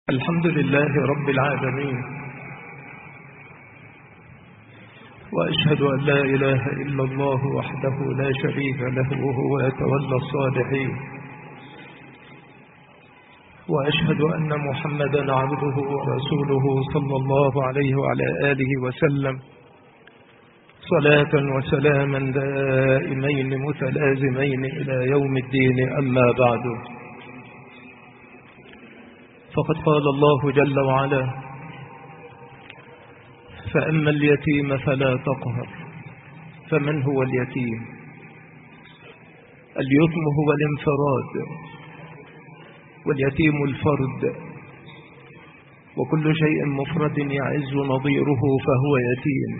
الحمد لله رب العالمين، وأشهد أن لا إله إلا الله وحده لا شريك له وهو يتولى الصالحين، وأشهد أن محمدا عبده ورسوله صلى الله عليه وعلى آله وسلم صلاة وسلاما دائمين متلازمين إلى يوم الدين. أما بعد، فقد قال الله جل وعلا: فأما اليتيم فلا تقهر. فمن هو اليتيم؟ اليتم هو الانفراد، واليتيم الفرد، وكل شيء مفرد يعز نظيره فهو يتيم.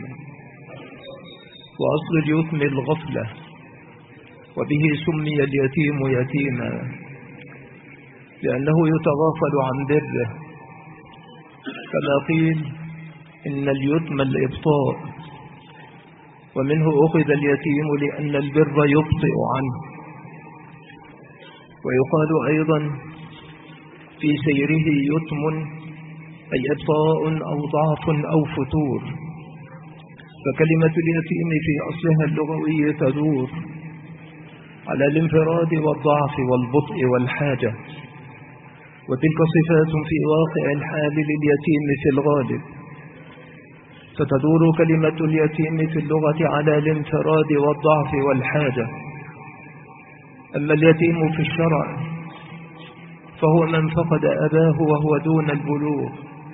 وأصل اليتم الغفلة، وبه سمي اليتيم يتيما، لأنه يتغافل عن بره، كما قيل إن اليتم الإبطاء، ومنه أخذ اليتيم لأن البر يبطئ عنه. ويقال أيضا في سيره يتم، أي إبطاء أو ضعف أو فتور. فكلمة اليتيم في أصلها اللغوي تدور على الانفراد والضعف والبطء والحاجة، وتلك صفات في واقع الحال لليتيم في الغالب. فتدور كلمة اليتيم في اللغة على الانفراد والضعف والحاجة. أما اليتيم في الشرع فهو من فقد أباه وهو دون البلوغ.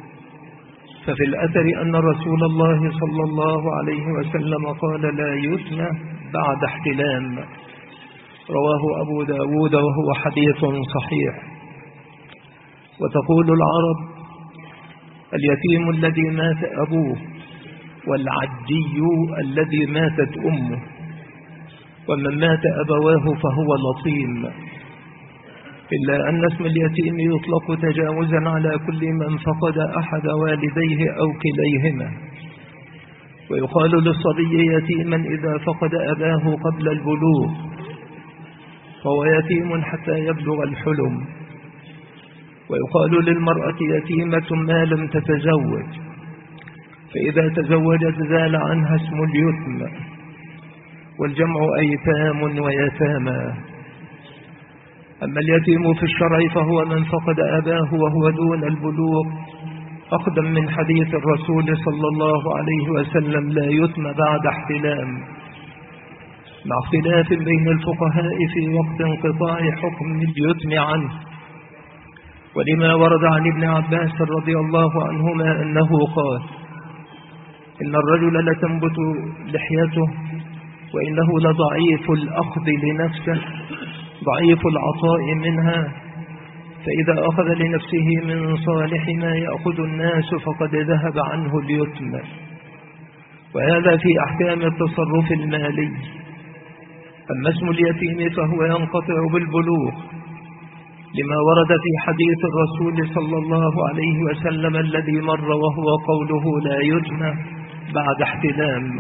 ففي الأثر أن رسول الله صلى الله عليه وسلم قال: لا يتم بعد احتلام، رواه أبو داود وهو حديث صحيح. وتقول العرب: اليتيم الذي مات أبوه، والعجي الذي ماتت أمه، ومن مات أبواه فهو لطيم. إلا أن اسم اليتيم يطلق تجاوزا على كل من فقد أحد والديه أو كليهما. ويقال للصبي يتيما إذا فقد أباه قبل البلوغ، فهو يتيم حتى يبلغ الحلم. ويقال للمرأة يتيمة ما لم تتزوج، فإذا تزوجت زال عنها اسم اليتم. والجمع أيتام ويتامى. أما اليتيم في الشرع فهو من فقد أباه وهو دون البلوغ، أخذا من حديث الرسول صلى الله عليه وسلم: لا يتم بعد احتلام، مع اختلاف بين الفقهاء في وقت انقطاع حكم اليتم عنه. ولما ورد عن ابن عباس رضي الله عنهما أنه قال: إن الرجل لتنبت لحيته، وإنه لضعيف الأخذ لنفسه ضعيف العطاء منها، فإذا أخذ لنفسه من صالح ما يأخذ الناس فقد ذهب عنه اليتم. وهذا في أحكام التصرف المالي. أما اسم اليتيم فهو ينقطع بالبلوغ، لما ورد في حديث الرسول صلى الله عليه وسلم الذي مر، وهو قوله: لا يتم بعد احتلام.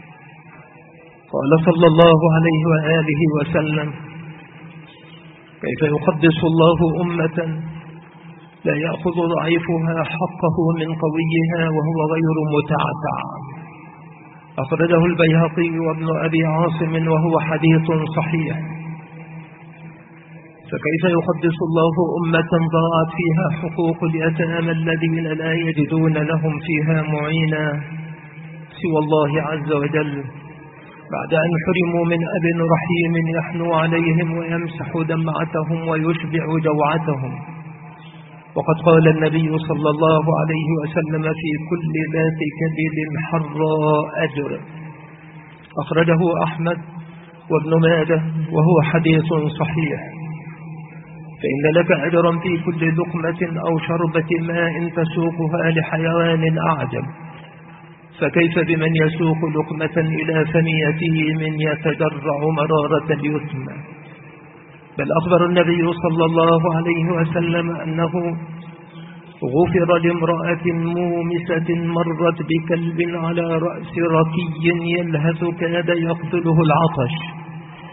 قال صلى الله عليه وآله وسلم: كيف يقدس الله أمة لا يأخذ ضعيفها حقه من قويها وهو غير متعتع. أخرجه البيهقي وابن أبي عاصم وهو حديث صحيح. فكيف يقدس الله أمة ضاعت فيها حقوق اليتامى الذين لا يجدون لهم فيها معينا سوى الله عز وجل، بعد أن حرموا من أب رحيم يحنو عليهم ويمسح دمعتهم ويشبع جوعتهم. وقد قال النبي صلى الله عليه وسلم: في كل ذات كبد حراء أجر. أخرجه أحمد وابن ماجه وهو حديث صحيح. فإن لك أجرا في كل لقمة أو شربة ماء تسوقها لحيوان أعجم، فكيف بمن يسوق لقمة إلى ثنيته من يتجرع مرارة اليتم؟ بل أخبر النبي صلى الله عليه وسلم أنه غفر لامرأة مومسة مرت بكلب على رأس ركي يلهث كاد يقتله العطش،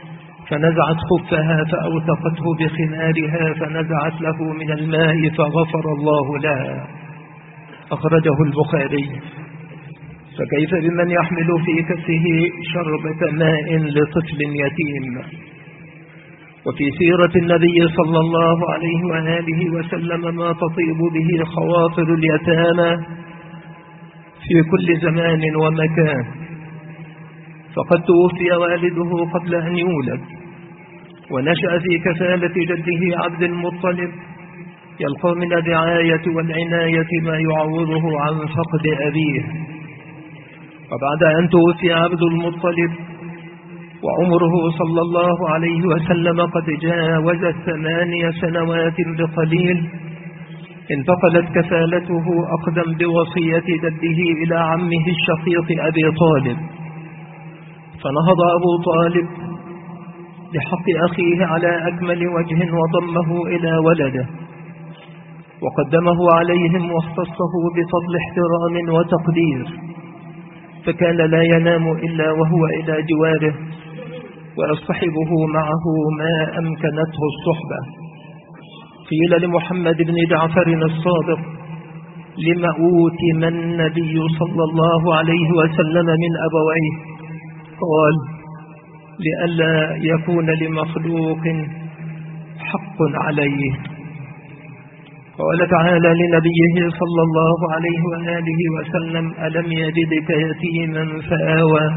فنزعت خفها فأوثقته بخمارها فنزعت له من الماء فغفر الله لها. أخرجه البخاري. فكيف بمن يحمل في كفه شربة ماء لطفل يتيم؟ وفي سيرة النبي صلى الله عليه وآله وسلم ما تطيب به خواطر اليتامى في كل زمان ومكان. فقد توفي والده قبل أن يولد، ونشأ في كفالة جده عبد المطلب، يلقى من الرعاية والعناية ما يعوضه عن فقد أبيه. وبعد أن توفي عبد المطلب وعمره صلى الله عليه وسلم قد جاوز 8 سنوات بقليل، انتقلت كفالته أخذا بوصية جده إلى عمه الشقيق أبي طالب. فنهض أبو طالب بحق أخيه على أكمل وجه وضمه إلى ولده وقدمه عليهم واختصه بفضل احترام وتقدير، فكان لا ينام إلا وهو إلى جواره ويصطحبه معه ما أمكنته الصحبة. قيل لمحمد بن جعفر الصادق: لما أوتم النبي صلى الله عليه وسلم من أبويه؟ قال: لئلا يكون لمخلوق حق عليه. قال تعالى لنبيه صلى الله عليه وآله وسلم: ألم يجدك يتيما فآوى.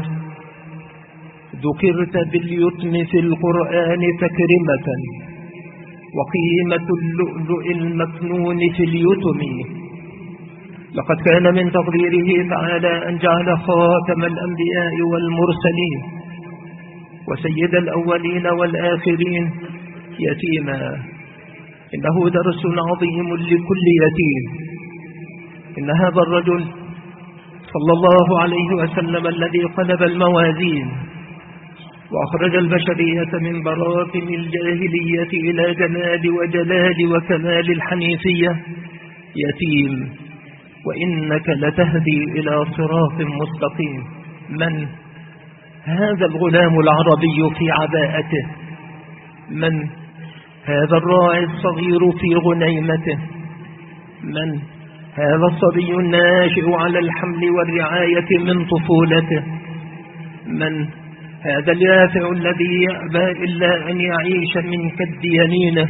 ذكرت باليتم في القرآن تكرمة، وقيمة اللؤلؤ المكنون في اليتم. لقد كان من تقديره تعالى أن جعل خاتم الأنبياء والمرسلين وسيد الأولين والآخرين يتيما. إنه درس عظيم لكل يتيم. إن هذا الرجل صلى الله عليه وسلم الذي قلب الموازين وأخرج البشرية من براثن الجاهلية إلى جمال وجلال وكمال الحنيفية يتيم، وإنك لتهدي إلى صراط مستقيم. من هذا الغلام العربي في عباءته؟ من هذا الراعي الصغير في غنيمته؟ من هذا الصبي الناشئ على الحمل والرعاية من طفولته؟ من هذا اليافع الذي يأبى إلا أن يعيش من كد يمينه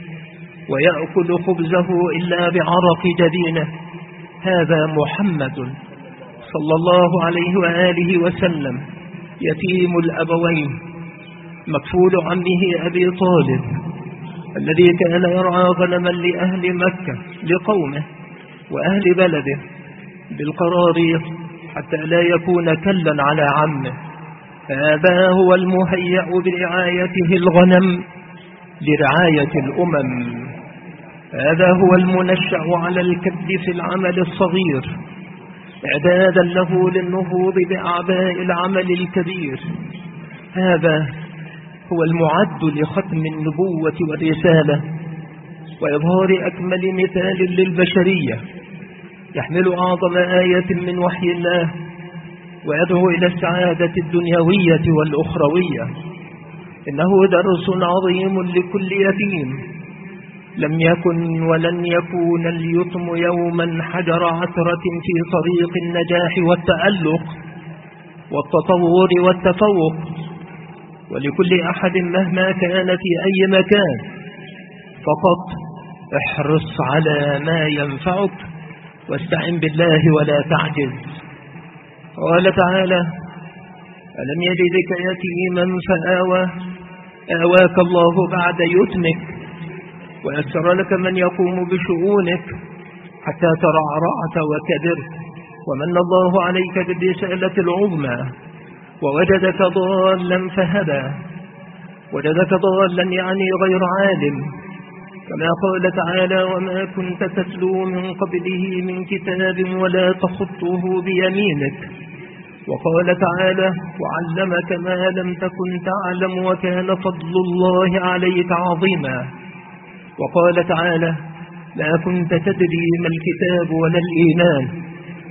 ويأكل خبزه إلا بعرق جبينه؟ هذا محمد صلى الله عليه وآله وسلم، يتيم الأبوين، مكفول عمه أبي طالب، الذي كان يرعى غنما لأهل مكة لقومه وأهل بلده بالقراريط حتى لا يكون كلا على عمه. هذا هو المهيأ برعايته الغنم لرعاية الأمم. هذا هو المنشأ على الكد في العمل الصغير إعدادا له للنهوض بأعباء العمل الكبير. هذا هو المعد لختم النبوة والرسالة وإظهار أكمل مثال للبشرية، يحمل أعظم آية من وحي الله ويدعو إلى السعادة الدنيوية والأخروية. إنه درس عظيم لكل يتيم. لم يكن ولن يكون اليتم يوما حجر عثرة في طريق النجاح والتألق والتطور والتفوق، ولكل أحد مهما كان في أي مكان، فقط احرص على ما ينفعك واستعن بالله ولا تعجز. قال تعالى: ألم يجدك يتيما فآوى. آواك الله بعد يتمك ويسر لك من يقوم بشؤونك حتى ترعرعت وكبرت، ومن الله عليك بالرسالة العظمى ووجدك ضالا فهدى. وجدك ضالا يعني غير عالم، كما قال تعالى: وما كنت تتلو من قبله من كتاب ولا تخطه بيمينك. وقال تعالى: وعلمك ما لم تكن تعلم وكان فضل الله عليك عظيما. وقال تعالى: لا كنت تدري ما الكتاب ولا الإيمان،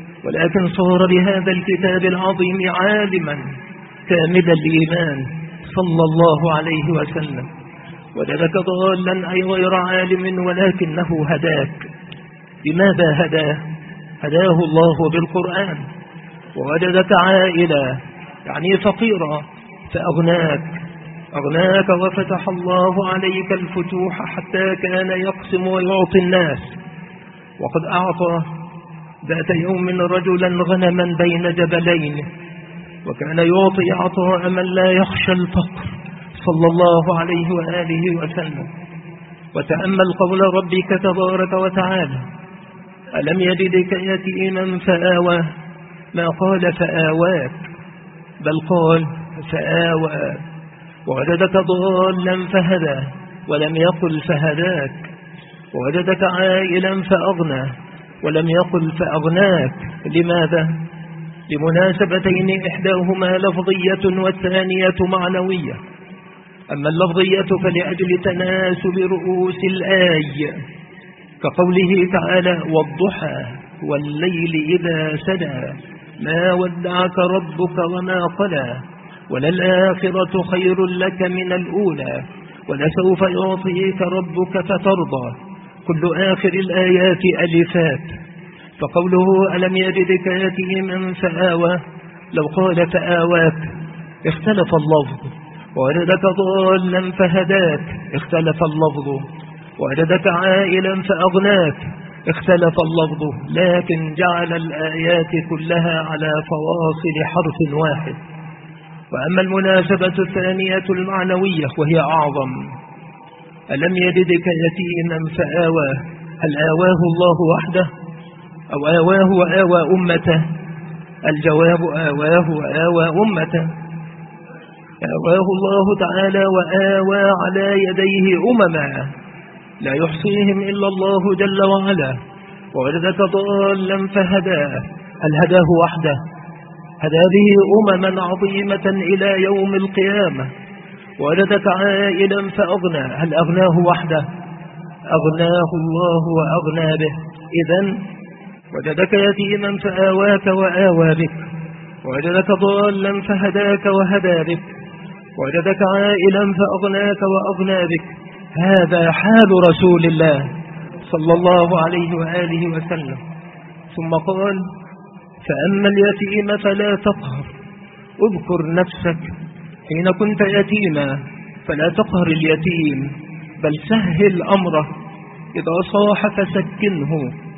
ولكن صار بهذا الكتاب العظيم عالما كامل الإيمان صلى الله عليه وسلم. وجدك ضالا أي غير عالم ولكنه هداك. بماذا هداه؟ هداه الله بالقرآن. ووجدك عائلا يعني فقيرا فأغناك وفتح الله عليك الفتوح حتى كان يقسم ويعطي الناس. وقد أعطى ذات يوم رجلا غنما بين جبلين، وكان يعطي عطاء من لا يخشى الفقر صلى الله عليه وآله وسلم. وتأمل قول ربك تبارك وتعالى: ألم يجدك يتيما فآوى، ما قال فآواك بل قال فآوى. ووجدك ضالا فهدى ولم يقل فهداك. ووجدك عائلا فأغنى ولم يقل فأغناك. لماذا؟ لمناسبتين، إحداهما لفظية والثانية معنوية. أما اللفظية فلأجل تناسب رؤوس الآية، كقوله تعالى: والضحى والليل إذا سجى ما ودعك ربك وما قلى وللآخرة خير لك من الأولى ولسوف يعطيك ربك فترضى. كل آخر الآيات ألفات. فقوله ألم يجدك يتيما فآوى، لو قال فآواك اختلف اللفظ. ووجدك ضالا فهداك اختلف اللفظ. ووجدك عائلا فأغناك اختلف اللفظ. لكن جعل الآيات كلها على فواصل حرف واحد. وأما المناسبة الثانية المعنوية وهي أعظم: ألم يجدك يتيما فآوى، هل آواه الله وحده أو آواه وآوى أمته؟ الجواب: آواه وآوى أمته. آواه الله تعالى وآوى على يديه أمما لا يحصيهم إلا الله جل وعلا. ووجدك ضالا فهداه، هل هداه وحده؟ هدى به أمما عظيمة إلى يوم القيامة. ووجدك عائلا فأغنى، هل أغناه وحده؟ أغناه الله وأغنى به. إذن وجدك يتيما فآواك وآوى بك، ووجدك ضالا فهداك وهدى بك، ووجدك عائلا فأغناك وأغنى بك. هذا حال رسول الله صلى الله عليه وآله وسلم. ثم قال: فأما اليتيم فلا تقهر. اذكر نفسك حين كنت يتيما، فلا تقهر اليتيم بل سهل أمره. إذا صاح فسكنه،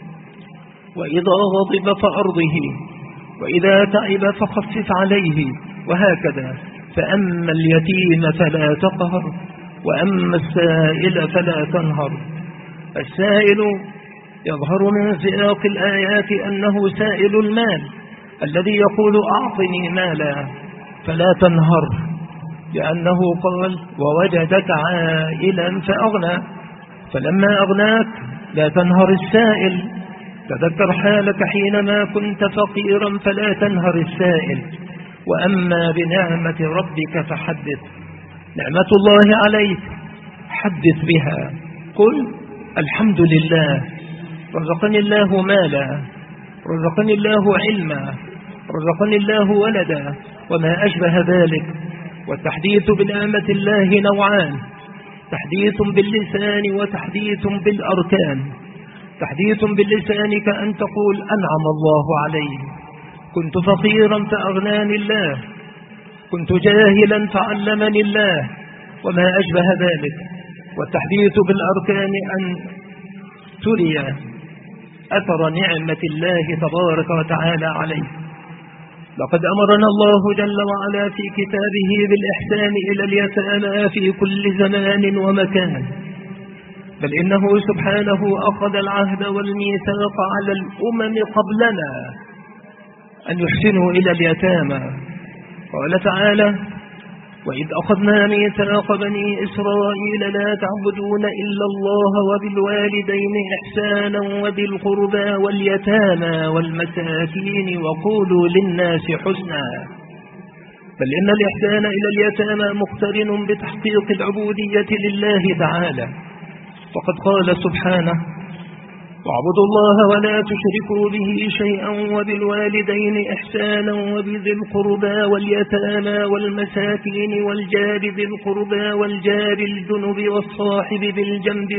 وإذا غضب فأرضه، وإذا تعب فخفف عليه، وهكذا. فأما اليتيم فلا تقهر، وأما السائل فلا تنهر. السائل يظهر من سياق الآيات أنه سائل المال الذي يقول: أعطني مالا، فلا تنهر، لأنه قال: ووجدك عائلا فأغنى. فلما أغناك لا تنهر السائل. تذكر حالك حينما كنت فقيرا فلا تنهر السائل. وأما بنعمة ربك فحدث. نعمة الله عليك حدث بها، قل: الحمد لله، رزقني الله مالا، رزقني الله علما، رزقني الله ولدا، وما أشبه ذلك. والتحديث بنعمة الله نوعان: تحديث باللسان وتحديث بالأركان. تحديث باللسان كأن تقول: أنعم الله علي، كنت فقيرا فأغناني الله، كنت جاهلا فعلمني الله، وما أشبه ذلك. والتحديث بالأركان أن تري أثر نعمة الله تبارك وتعالى عليه. لقد أمرنا الله جل وعلا في كتابه بالإحسان إلى اليتامى في كل زمان ومكان، بل إنه سبحانه أخذ العهد والميثاق على الأمم قبلنا أن يحسنوا إلى اليتامى. قال تعالى: وإذ أخذنا ميثاق بني إسرائيل لا تعبدون إلا الله وبالوالدين إحسانا وذي القربى واليتامى والمساكين وقولوا للناس حسنا. بل إن الإحسان إلى اليتامى مقترن بتحقيق العبودية لله تعالى. وقد قال سبحانه: واعبدوا الله ولا تشركوا به شيئا وبالوالدين إحسانا وبذي القربى واليتامى والمساكين والجار ذي القربى والجار الجنب والصاحب بالجنب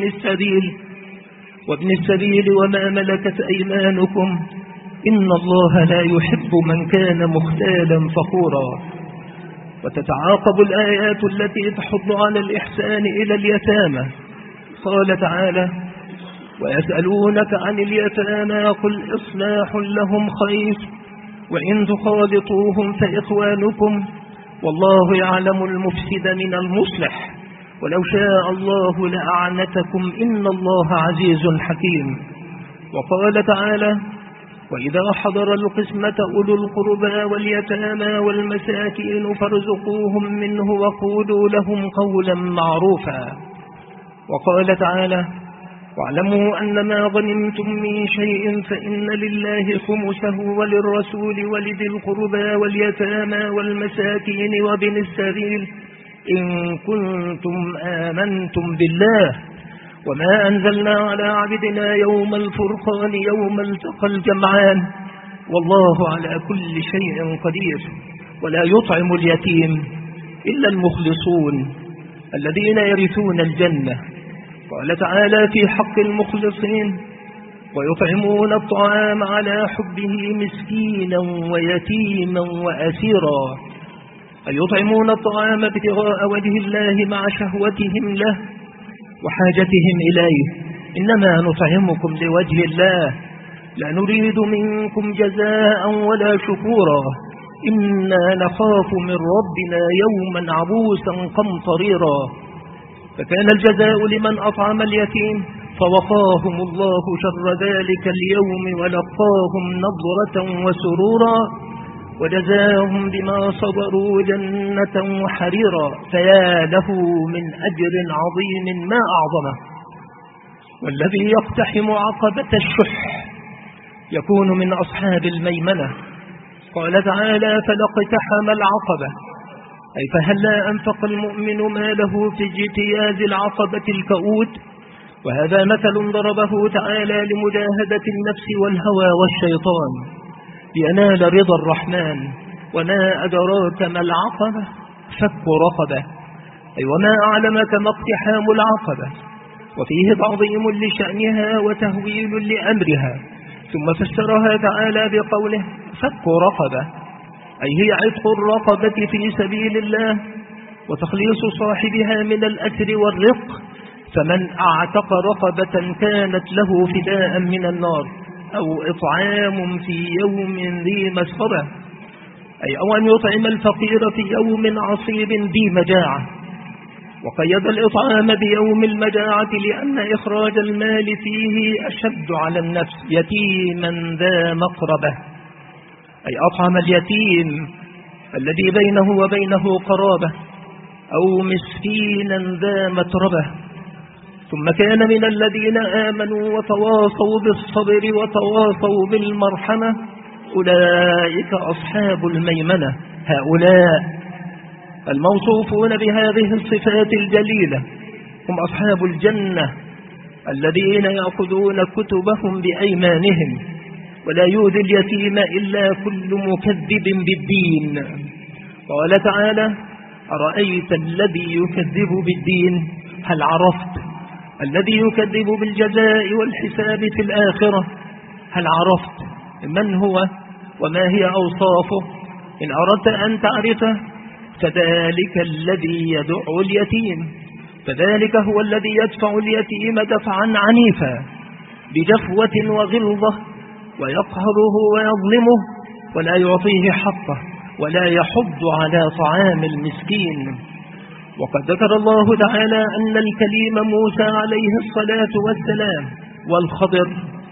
وابن السبيل وما ملكت أيمانكم إن الله لا يحب من كان مختالا فخورا. وتتعاقب الآيات التي تحض على الإحسان إلى اليتامى. قال تعالى: ويسألونك عن اليتامى قل إصلاح لهم خير وإن تخالطوهم فإخوانكم والله يعلم المفسد من المصلح ولو شاء الله لأعنتكم إن الله عزيز حكيم. وقال تعالى: وإذا حضر القسمة أولو القربى واليتامى والمساكين فارزقوهم منه وقولوا لهم قولا معروفا. وقال تعالى: واعلموا أن ما غنمتم من شيء فإن لله خمسه وللرسول ولذي القربى واليتامى والمساكين وابن السبيل إن كنتم آمنتم بالله وما أنزلنا على عبدنا يوم الفرقان يوم التقى الجمعان والله على كل شيء قدير. ولا يطعم اليتيم إلا المخلصون الذين يرثون الجنة. قال تعالى في حق المخلصين: ويطعمون الطعام على حبه مسكينا ويتيما وأسيرا. أي يطعمون الطعام ابتغاء وجه الله مع شهوتهم له وحاجتهم إليه. إنما نطعمكم لوجه الله لا نريد منكم جزاء ولا شكورا إنا نخاف من ربنا يوما عبوسا قمطريرا. فكان الجزاء لمن أطعم اليتيم فوقاهم الله شر ذلك اليوم ولقاهم نضرة وسرورا وجزاهم بما صبروا جنة وحريرا فيا له من أجر عظيم ما أعظمه. والذي يقتحم عقبة الشح يكون من أصحاب الميمنة. قال تعالى: فلاقتحم العقبة أي فهلا أنفق المؤمن ماله في اجتياز العقبة الكؤود. وهذا مثل ضربه تعالى لمجاهدة النفس والهوى والشيطان لينال رضا الرحمن. وما أدراك ما العقبة فك رقبة أي وما أعلمك ما اقتحام العقبة. وفيه تعظيم لشأنها وتهويل لأمرها. ثم فسرها تعالى بقوله: فك رقبة أي هي عتق الرقبة في سبيل الله وتخليص صاحبها من الأسر والرق. فمن أعتق رقبة كانت له فداء من النار أو إطعام في يوم ذي مسغبة أي أو أن يطعم الفقير في يوم عصيب ذي مجاعة. وقيد الإطعام بيوم المجاعة لأن إخراج المال فيه أشد على النفس. يتيما ذا مقربة أي أطعم اليتيم الذي بينه وبينه قرابة أو مسكينا ذا متربة. ثم كان من الذين آمنوا وتواصوا بالصبر وتواصوا بالمرحمة أولئك أصحاب الميمنة. هؤلاء الموصوفون بهذه الصفات الجليلة هم أصحاب الجنة الذين يأخذون كتبهم بأيمانهم ولا يؤذي اليتيم إلا كل مكذب بالدين. قال تعالى: أرأيت الذي يكذب بالدين هل عرفت الذي يكذب بالجزاء والحساب في الآخرة هل عرفت من هو وما هي أوصافه؟ إن أردت أن تعرفه فذلك الذي يدع اليتيم. فذلك هو الذي يدفع اليتيم دفعا عنيفا بجفوة وغلظة ويقهره ويظلمه ولا يعطيه حقه ولا يحض على طعام المسكين. وقد ذكر الله تعالى أن الكليم موسى عليه الصلاة والسلام والخضر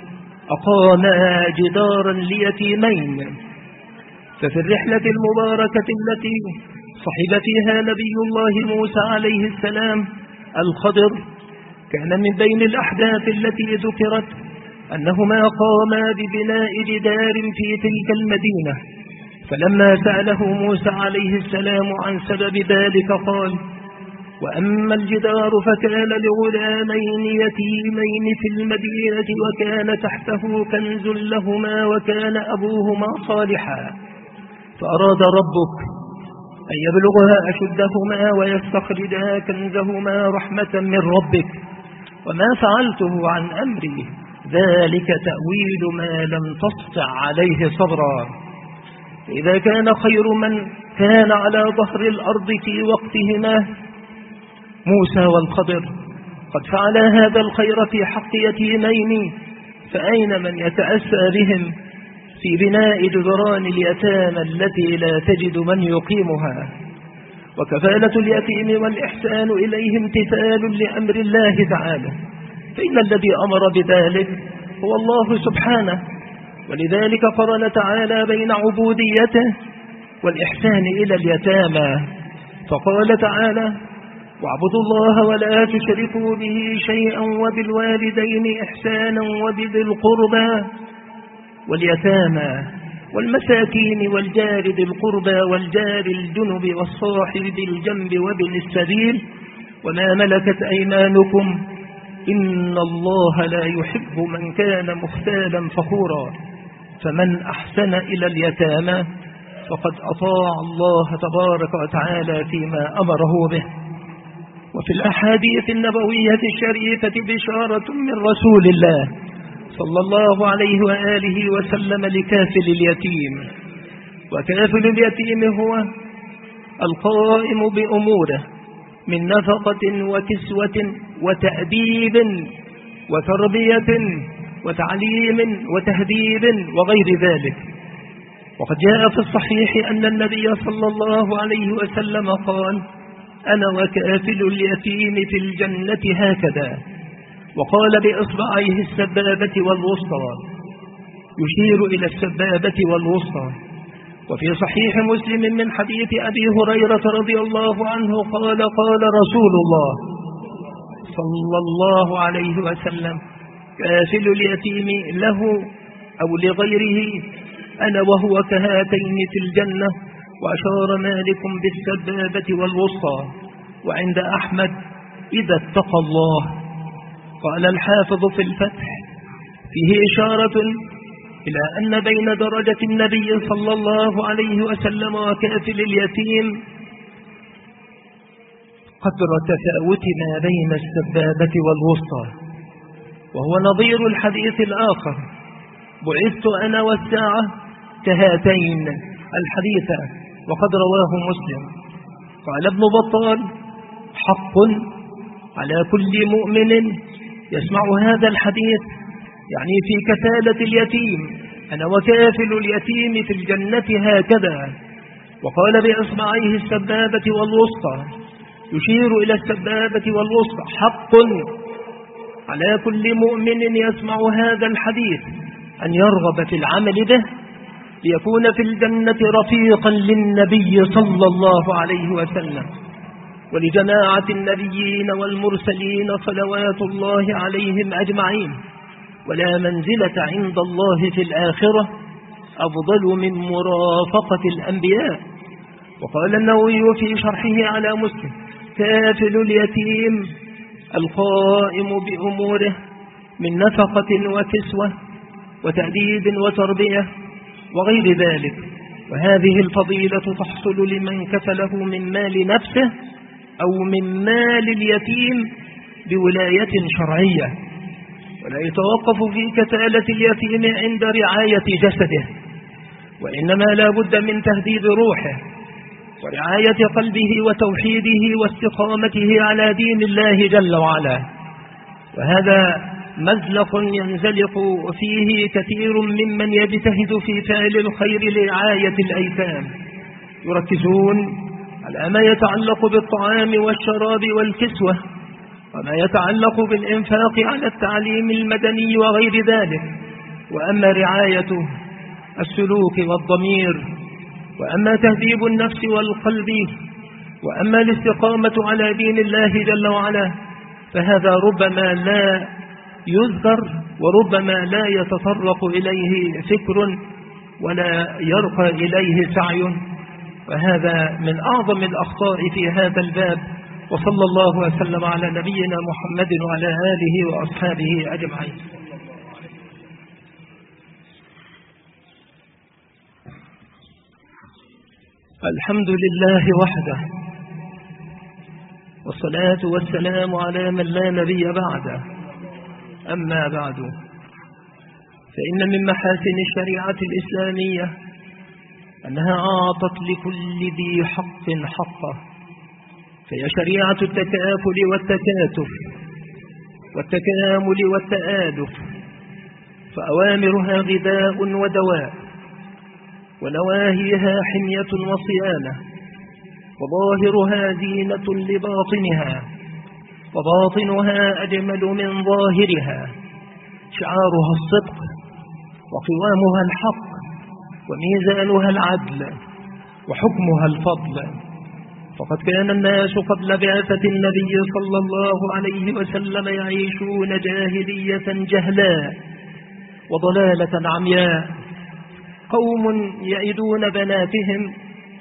أقاما جدارا ليتيمين. ففي الرحلة المباركة التي صحب فيها نبي الله موسى عليه السلام الخضر كان من بين الأحداث التي ذكرت أنهما قاما ببناء جدار في تلك المدينة. فلما سأله موسى عليه السلام عن سبب ذلك قال: وأما الجدار فكان لغلامين يتيمين في المدينة وكان تحته كنز لهما وكان أبوهما صالحا فأراد ربك أن يبلغها أشدهما ويستخرجا كنزهما رحمة من ربك وما فعلته عن أمري ذلك تأويل ما لم تستطع عليه صبرا. إذا كان خير من كان على ظهر الأرض في وقتهما موسى والخضر قد فعلا هذا الخير في حق يتيمين، فأين من يتأسى بهم في بناء جدران اليتامى التي لا تجد من يقيمها؟ وكفالة اليتيم والإحسان إليه امتثال لأمر الله تعالى، فإن الذي أمر بذلك هو الله سبحانه، ولذلك قرن تعالى بين عبوديته والإحسان إلى اليتامى، فقال تعالى: واعبدوا الله ولا تشركوا به شيئا وبالوالدين إحسانا وبذي القربى واليتامى والمساكين والجار ذي القربى والجار الجنب والصاحب بالجنب وابن السبيل وما ملكت أيمانكم إن الله لا يحب من كان مختالا فخورا. فمن أحسن إلى اليتامى فقد أطاع الله تبارك وتعالى فيما أمره به. وفي الأحاديث النبوية الشريفة بشارة من رسول الله صلى الله عليه وآله وسلم لكافل اليتيم. وكافل اليتيم هو القائم بأموره من نفقة وكسوة وتأديب وتربية وتعليم وتهذيب وغير ذلك. وقد جاء في الصحيح أن النبي صلى الله عليه وسلم قال: أنا وكافل اليتيم في الجنة هكذا، وقال بإصبعيه السبابة والوسطى يشير إلى السبابة والوسطى. وفي صحيح مسلم من حديث أبي هريرة رضي الله عنه قال: قال رسول الله صلى الله عليه وسلم: كافل اليتيم له أو لغيره أنا وهو كهاتين في الجنة. وأشار مالك بالسبابة والوسطى. وعند أحمد: إذا اتقى الله. قال الحافظ في الفتح: فيه إشارة إلى أن بين درجة النبي صلى الله عليه وسلم وكافل اليتيم قدر تفاوت ما بين السبابة والوسطى، وهو نظير الحديث الآخر: بعثت أنا والساعة كهاتين الحديث، وقد رواه مسلم. قال ابن بطال: حق على كل مؤمن يسمع هذا الحديث، يعني في كفالة اليتيم: أنا وكافل اليتيم في الجنة هكذا. وقال بإصبعيه السبابة والوسطى يشير إلى السبابة والوسطى: حق على كل مؤمن يسمع هذا الحديث أن يرغب في العمل به ليكون في الجنة رفيقا للنبي صلى الله عليه وسلم ولجماعة النبيين والمرسلين صلوات الله عليهم أجمعين. ولا منزلة عند الله في الآخرة أفضل من مرافقة الأنبياء. وقال النووي في شرحه على مسلم: كافل اليتيم القائم بأموره من نفقة وكسوة وتأديب وتربية وغير ذلك. وهذه الفضيلة تحصل لمن كفله من مال نفسه أو من مال اليتيم بولاية شرعية، ولا يتوقف في كفالة اليتيم عند رعاية جسده، وإنما لا بد من تهذيب روحه ورعاية قلبه وتوحيده واستقامته على دين الله جل وعلا. وهذا مزلق ينزلق فيه كثير ممن يجتهد في فعل الخير لرعاية الأيتام، يركزون على ما يتعلق بالطعام والشراب والكسوة وما يتعلق بالإنفاق على التعليم المدني وغير ذلك. وأما رعاية السلوك والضمير، وأما تهذيب النفس والقلب، وأما الاستقامة على دين الله جل وعلا، فهذا ربما لا يذكر وربما لا يتطرق إليه فكر ولا يرقى إليه سعي. وهذا من أعظم الأخطاء في هذا الباب، وصلى الله وسلم على نبينا محمد وعلى آله وأصحابه أجمعين. الحمد لله وحده، والصلاة والسلام على من لا نبي بعده. أما بعد، فإن من محاسن الشريعة الإسلامية أنها أعطت لكل ذي حق حقه، فهي شريعة التكافل والتكاتف والتكامل والتآلف، فأوامرها غذاء ودواء، ونواهيها حمية وصيانة، وظاهرها زينة لباطنها، وباطنها أجمل من ظاهرها، شعارها الصدق، وقوامها الحق، وميزانها العدل، وحكمها الفضل. فقد كان الناس قبل بعثة النبي صلى الله عليه وسلم يعيشون جاهلية جهلاء وضلالة عمياء، قوم يئدون بناتهم،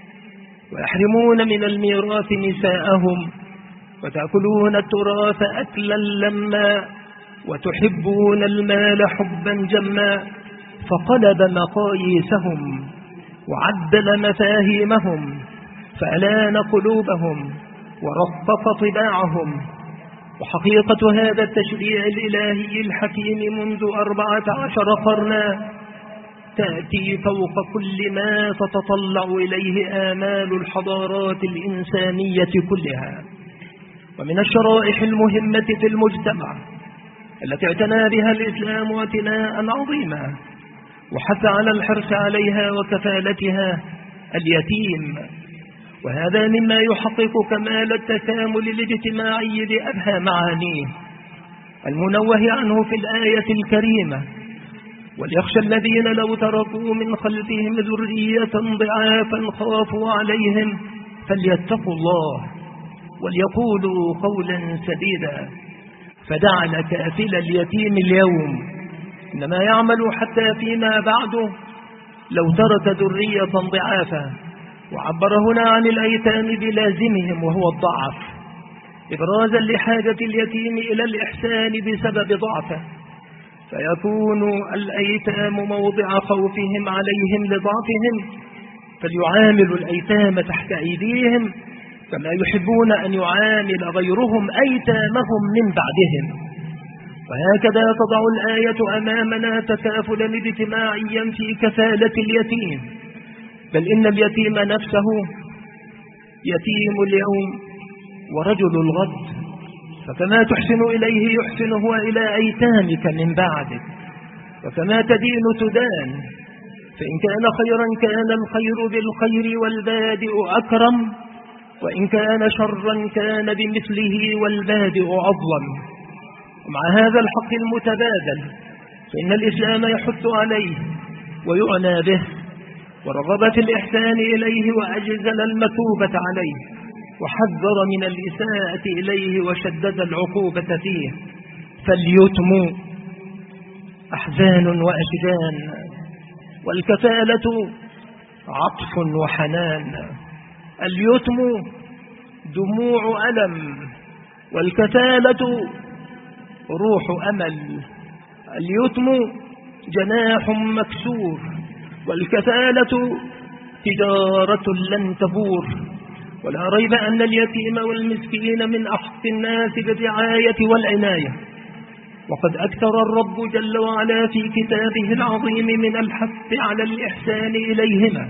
ويحرمون من الميراث نساءهم، وتأكلون التراث أكلا لما، وتحبون المال حبا جما. فقلب مقاييسهم وعدل مفاهيمهم، فألان قلوبهم ورقق طباعهم. وحقيقة هذا التشريع الإلهي الحكيم منذ 14 قرنا تأتي فوق كل ما تتطلع إليه آمال الحضارات الإنسانية كلها. ومن الشرائح المهمة في المجتمع التي اعتنى بها الإسلام اعتناء عظيما وحث على الحرص عليها وكفالتها اليتيم، وهذا مما يحقق كمال التكامل الاجتماعي بأبهى معانيه المنوه عنه في الآية الكريمة: وليخشى الذين لو تركوا من خلفهم ذرية ضعافا خافوا عليهم فليتقوا الله وليقولوا قولا سديدا. فجعل كافل اليتيم اليوم إنما يعمل حتى فيما بعده لو ترك ذرية ضعافا، وعبر هنا عن الأيتام بلازمهم وهو الضعف، إبرازا لحاجة اليتيم إلى الإحسان بسبب ضعفه، فيكون الأيتام موضع خوفهم عليهم لضعفهم، فليعاملوا الأيتام تحت أيديهم كما يحبون أن يعامل غيرهم أيتامهم من بعدهم. وهكذا تضع الآية أمامنا تكافلا اجتماعيا في كفالة اليتيم، بل إن اليتيم نفسه يتيم اليوم ورجل الغد، فكما تحسن إليه يحسن هو إلى أيتامك من بعدك، وكما تدين تدان، فإن كان خيرا كان الخير بالخير والبادئ أكرم، وإن كان شرا كان بمثله والبادئ أظلم. ومع هذا الحق المتبادل فإن الإسلام يحث عليه ويعنى به، ورغب في الإحسان إليه وأجزل المثوبة عليه، وحذر من الإساءة إليه وشدد العقوبة فيه. فاليتم أحزان وأشجان، والكفالة عطف وحنان. اليتم دموع ألم، والكفالة روح أمل. اليتم جناح مكسور، والكفالة تجارة لن تبور. ولا ريب أن اليتيم والمسكين من أحق الناس بالرعاية والعناية، وقد أكثر الرب جل وعلا في كتابه العظيم من الحث على الإحسان إليهما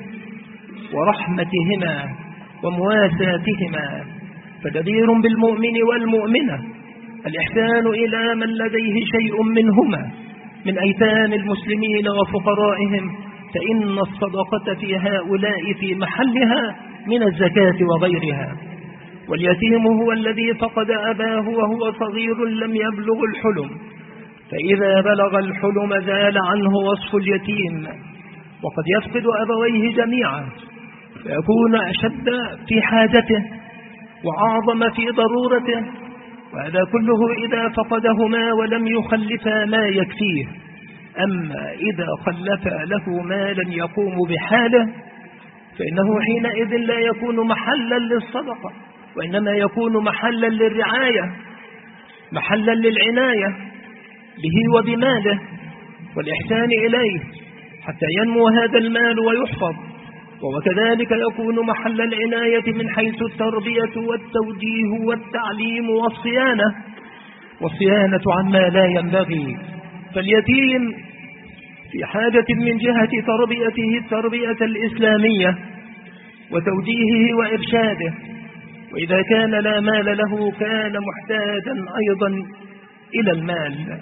ورحمتهما ومواساتهما. فجدير بالمؤمن والمؤمنة الإحسان إلى من لديه شيء منهما من أيتام المسلمين وفقرائهم، فإن الصدقة في هؤلاء في محلها من الزكاة وغيرها. واليتيم هو الذي فقد أباه وهو صغير لم يبلغ الحلم، فإذا بلغ الحلم زال عنه وصف اليتيم، وقد يفقد أبويه جميعا فيكون أشد في حاجته وأعظم في ضرورته، وهذا كله إذا فقدهما ولم يخلفا ما يكفيه. أما إذا خلف له مالا يقوم بحاله فإنه حينئذ لا يكون محلا للصدقة، وإنما يكون محلا للرعاية، محلا للعناية به وبماله والإحسان إليه حتى ينمو هذا المال ويحفظ. وكذلك يكون محل العناية من حيث التربية والتوجيه والتعليم والصيانة عما لا ينبغي. فاليتيم في حاجة من جهة تربيته التربية الإسلامية وتوجيهه وإرشاده، وإذا كان لا مال له كان محتاجا أيضا إلى المال.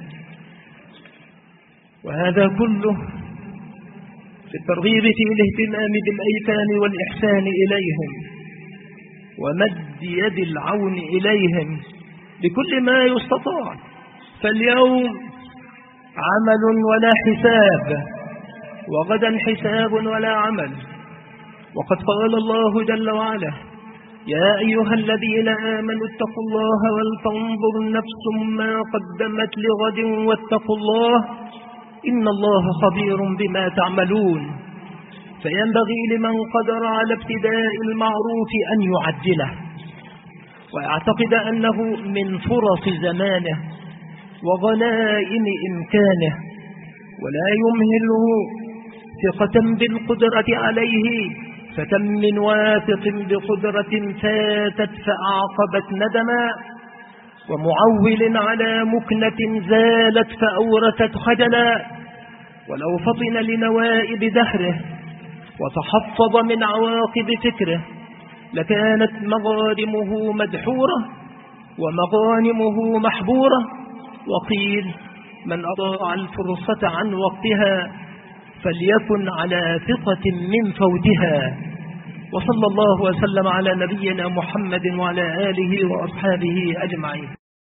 وهذا كله في الترغيب في الاهتمام بالأيتام والإحسان إليهم ومد يد العون إليهم بكل ما يستطاع. فاليوم عمل ولا حساب، وغدا حساب ولا عمل. وقد قال الله جل وعلا: يا أيها الذين آمنوا اتقوا الله ولتنظر نفس ما قدمت لغد واتقوا الله إن الله خبير بما تعملون. فينبغي لمن قدر على ابتداء المعروف أن يعجله، وأعتقد أنه من فرص زمانه وغنائم إمكانه، ولا يمهله ثقة بالقدرة عليه، فكم من واثق بقدرة فاتت فأعقبت ندما، ومعول على مكنة زالت فأورثت خجلا. ولو فطن لنوائب دهره وتحفظ من عواقب فكره لكانت مغارمه مدحورة ومغانمه محبورة. وقيل: من أضاع الفرصة عن وقتها فليكن على ثقة من فوتها. وصلى الله وسلم على نبينا محمد وعلى آله وأصحابه أجمعين.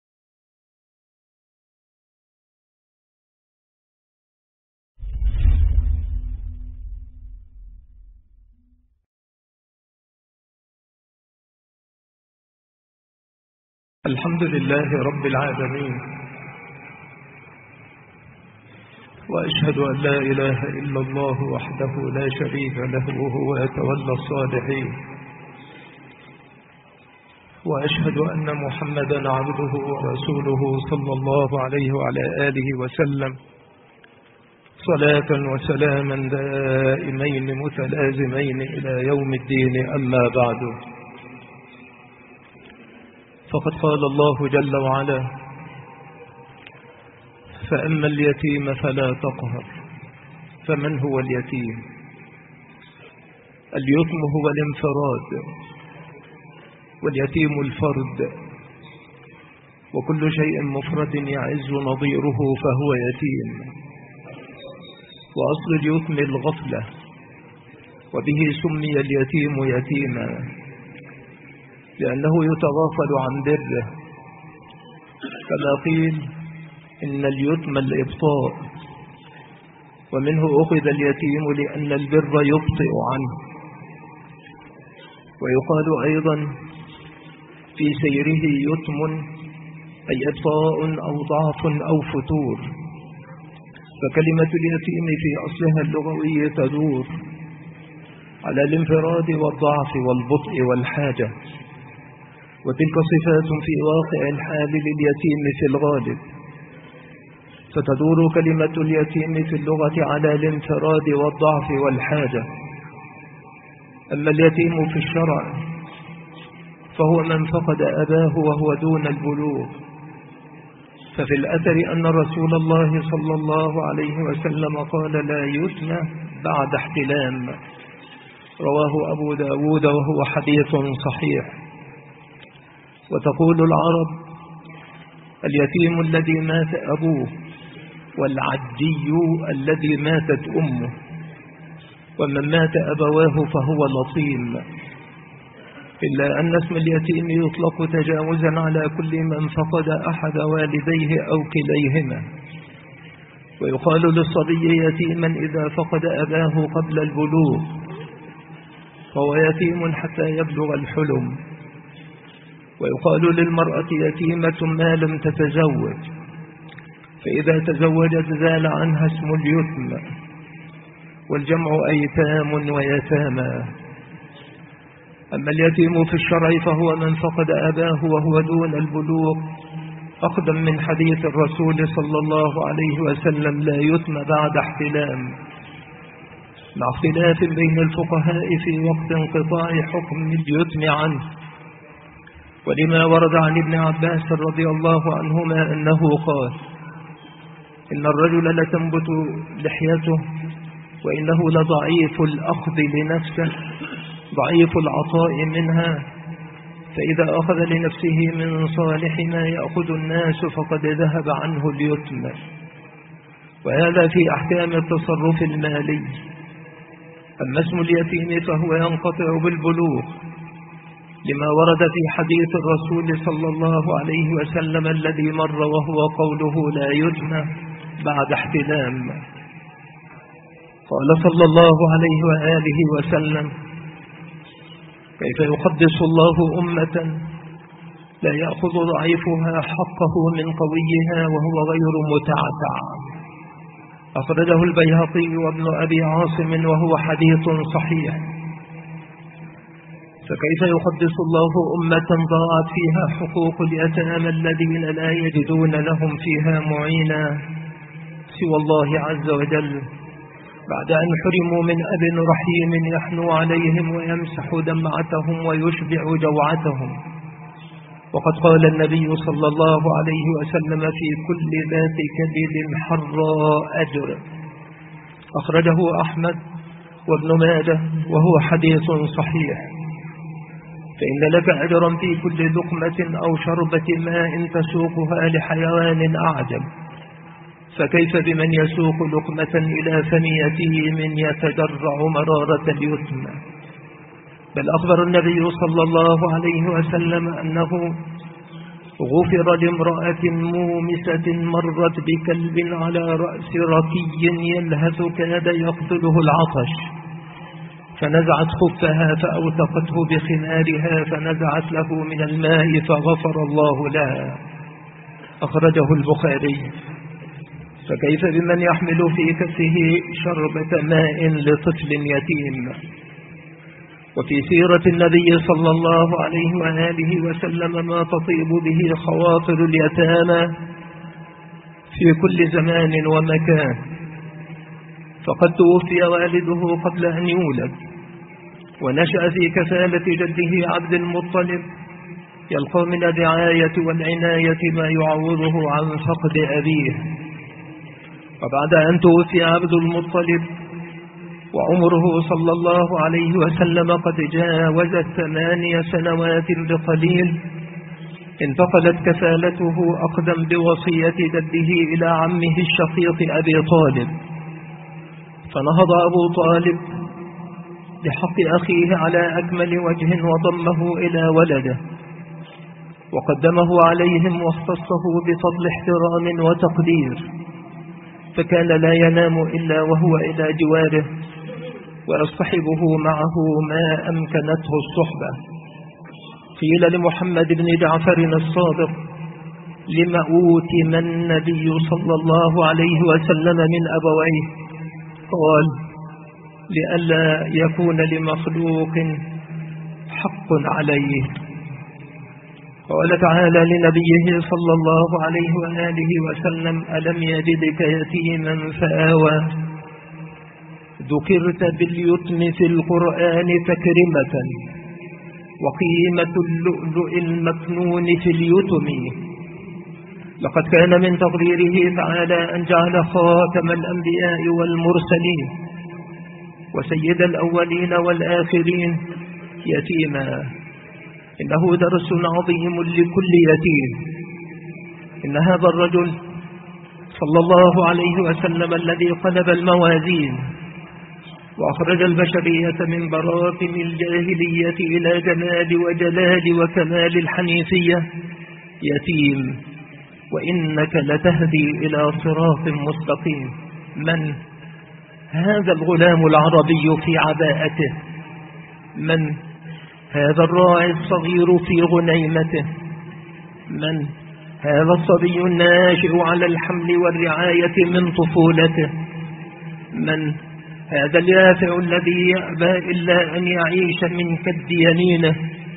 الحمد لله رب العالمين، وأشهد أن لا إله إلا الله وحده لا شريك له وهو يتولى الصالحين، وأشهد أن محمدا عبده ورسوله صلى الله عليه وعلى آله وسلم صلاة وسلاما دائمين متلازمين إلى يوم الدين. أما بعد، فقد قال الله جل وعلا: فأما اليتيم فلا تقهر. فمن هو اليتيم؟ اليتم هو الانفراد، واليتيم الفرد، وكل شيء مفرد يعز نظيره فهو يتيم. وأصل اليتم الغفلة، وبه سمي اليتيم يتيما لأنه يتغافل عن بره، كما قيل: إن اليتم الإبطاء، ومنه أخذ اليتيم لأن البر يبطئ عنه. ويقال أيضا: في سيره يتم، أي إبطاء أو ضعف أو فتور. فكلمة اليتيم في أصلها اللغوي تدور على الانفراد والضعف والبطء والحاجة، وتلك صفات في واقع الحال لليتيم في الغالب. فتدور كلمة اليتيم في اللغة على الانفراد والضعف والحاجة. أما اليتيم في الشرع فهو من فقد أباه وهو دون البلوغ. ففي الأثر أن رسول الله صلى الله عليه وسلم قال: لا يتم بعد احتلام، رواه أبو داود وهو حديث صحيح. وتقول العرب: اليتيم الذي مات أبوه، والعجي الذي ماتت أمه، ومن مات أبواه فهو لطيم. إلا أن اسم اليتيم يطلق تجاوزا على كل من فقد أحد والديه أو كليهما. ويقال للصبي يتيما إذا فقد أباه قبل البلوغ، فهو يتيم حتى يبلغ الحلم. ويقال للمرأة يتيمة ما لم تتزوج، فإذا تزوجت زال عنها اسم اليتم. والجمع أيتام ويتامى. أما اليتيم في الشرع فهو من فقد أباه وهو دون البلوغ، أخذا من حديث الرسول صلى الله عليه وسلم: لا يتم بعد احتلام، مع اختلاف بين الفقهاء في وقت انقطاع حكم اليتم عنه. ولما ورد عن ابن عباس رضي الله عنهما أنه قال: إن الرجل لتنبت لحيته وإنه لضعيف الأخذ لنفسه ضعيف العطاء منها، فإذا أخذ لنفسه من صالح ما يأخذ الناس فقد ذهب عنه اليتم. وهذا في أحكام التصرف المالي. أما اسم اليتيم فهو ينقطع بالبلوغ، لما ورد في حديث الرسول صلى الله عليه وسلم الذي مر، وهو قوله: لا يتم بعد احتلام. قال صلى الله عليه وآله وسلم: كيف يقدس الله أمة لا يأخذ ضعيفها حقه من قويها وهو غير متعتع. أخرجه البيهقي وابن أبي عاصم وهو حديث صحيح. فكيف يقدس الله أمة ضاعت فيها حقوق اليتامى الذين لا يجدون لهم فيها معينا سوى الله عز وجل، بعد أن حرموا من أب رحيم يحنو عليهم ويمسح دمعتهم ويشبع جوعتهم. وقد قال النبي صلى الله عليه وسلم: في كل ذات كبد حراء أجر. أخرجه أحمد وابن ماجه وهو حديث صحيح. فإن لك أجرا في كل لقمة أو شربة ماء تسوقها لحيوان أعجب، فكيف بمن يسوق لقمة إلى فميته من يتجرع مرارة اليتم؟ بل أخبر النبي صلى الله عليه وسلم أنه غفر لامرأة مومسة مرت بكلب على رأس ركي يلهث كاد يقتله العطش، فنزعت خفها فأوثقته بخمارها فنزعت له من الماء فغفر الله لها. أخرجه البخاري. فكيف بمن يحمل في كفه شربة ماء لطفل يتيم؟ وفي سيرة النبي صلى الله عليه وآله وسلم ما تطيب به خواطر اليتامى في كل زمان ومكان. فقد توفي والده قبل أن يولد، ونشأ في كفالة جده عبد المطلب، يلقى من الرعاية والعناية ما يعوضه عن فقد أبيه. وبعد أن توفي عبد المطلب وعمره صلى الله عليه وسلم قد جاوز 8 سنوات بقليل، انتقلت كفالته أخذا بوصية جده إلى عمه الشقيق أبي طالب، فنهض أبو طالب بحق أخيه على أكمل وجه وضمه إلى ولده وقدمه عليهم واختصه بفضل احترام وتقدير، فكان لا ينام إلا وهو إلى جواره ويصطحبه معه ما أمكنته الصحبة. قيل لمحمد بن جعفر الصادق: لما أوتم النبي صلى الله عليه وسلم من أبويه؟ قال: لئلا يكون لمخلوق حق عليه. قال تعالى لنبيه صلى الله عليه وآله وسلم: ألم يجدك يتيما فآوى. ذكرت باليتم في القرآن تكرمة، وقيمة اللؤلؤ المكنون في اليتم. لقد كان من تقديره تعالى أن جعل خاتم الأنبياء والمرسلين وسيد الأولين والآخرين يتيما. إنه درس عظيم لكل يتيم. إن هذا الرجل صلى الله عليه وسلم الذي قلب الموازين وأخرج البشرية من براثن الجاهلية إلى جمال وجلال وكمال الحنيفية يتيم، وإنك لتهدي إلى صراط مستقيم. من هذا الغلام العربي في عباءته؟ من هذا الراعي الصغير في غنيمته؟ من هذا الصبي الناشئ على الحمل والرعاية من طفولته؟ من هذا اليافع الذي يأبى إلا أن يعيش من كد يمينه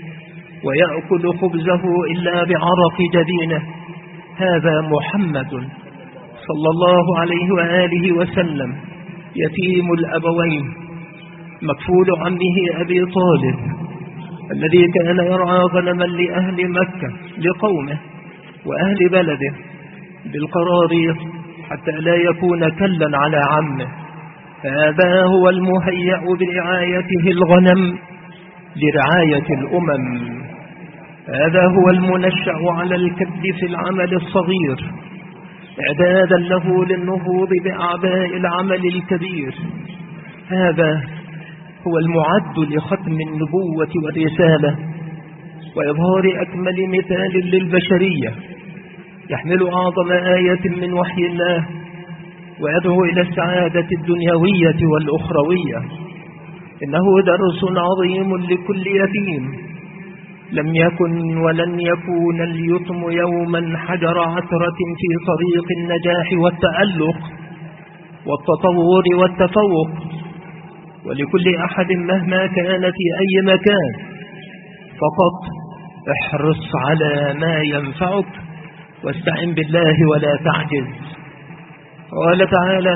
ويأكل خبزه إلا بعرق جبينه. هذا محمد صلى الله عليه وآله وسلم يتيم الأبوين مكفول عمه أبي طالب الذي كان يرعى غنما لأهل مكة لقومه وأهل بلده بالقراريط حتى لا يكون كلا على عمه. هذا هو المهيأ برعايته الغنم لرعاية الأمم. هذا هو المنشأ على الكد في العمل الصغير إعدادا له للنهوض بأعباء العمل الكبير. هذا هو المعد لختم النبوة والرسالة وإظهار أكمل مثال للبشرية، يحمل أعظم آية من وحي الله ويدعو إلى السعادة الدنيوية والأخروية. إنه درس عظيم لكل يتيم. لم يكن ولن يكون اليتم يوما حجر عثرة في طريق النجاح والتألق والتطور والتفوق. ولكل أحد مهما كان في أي مكان فقط احرص على ما ينفعك واستعن بالله ولا تعجز. قال تعالى: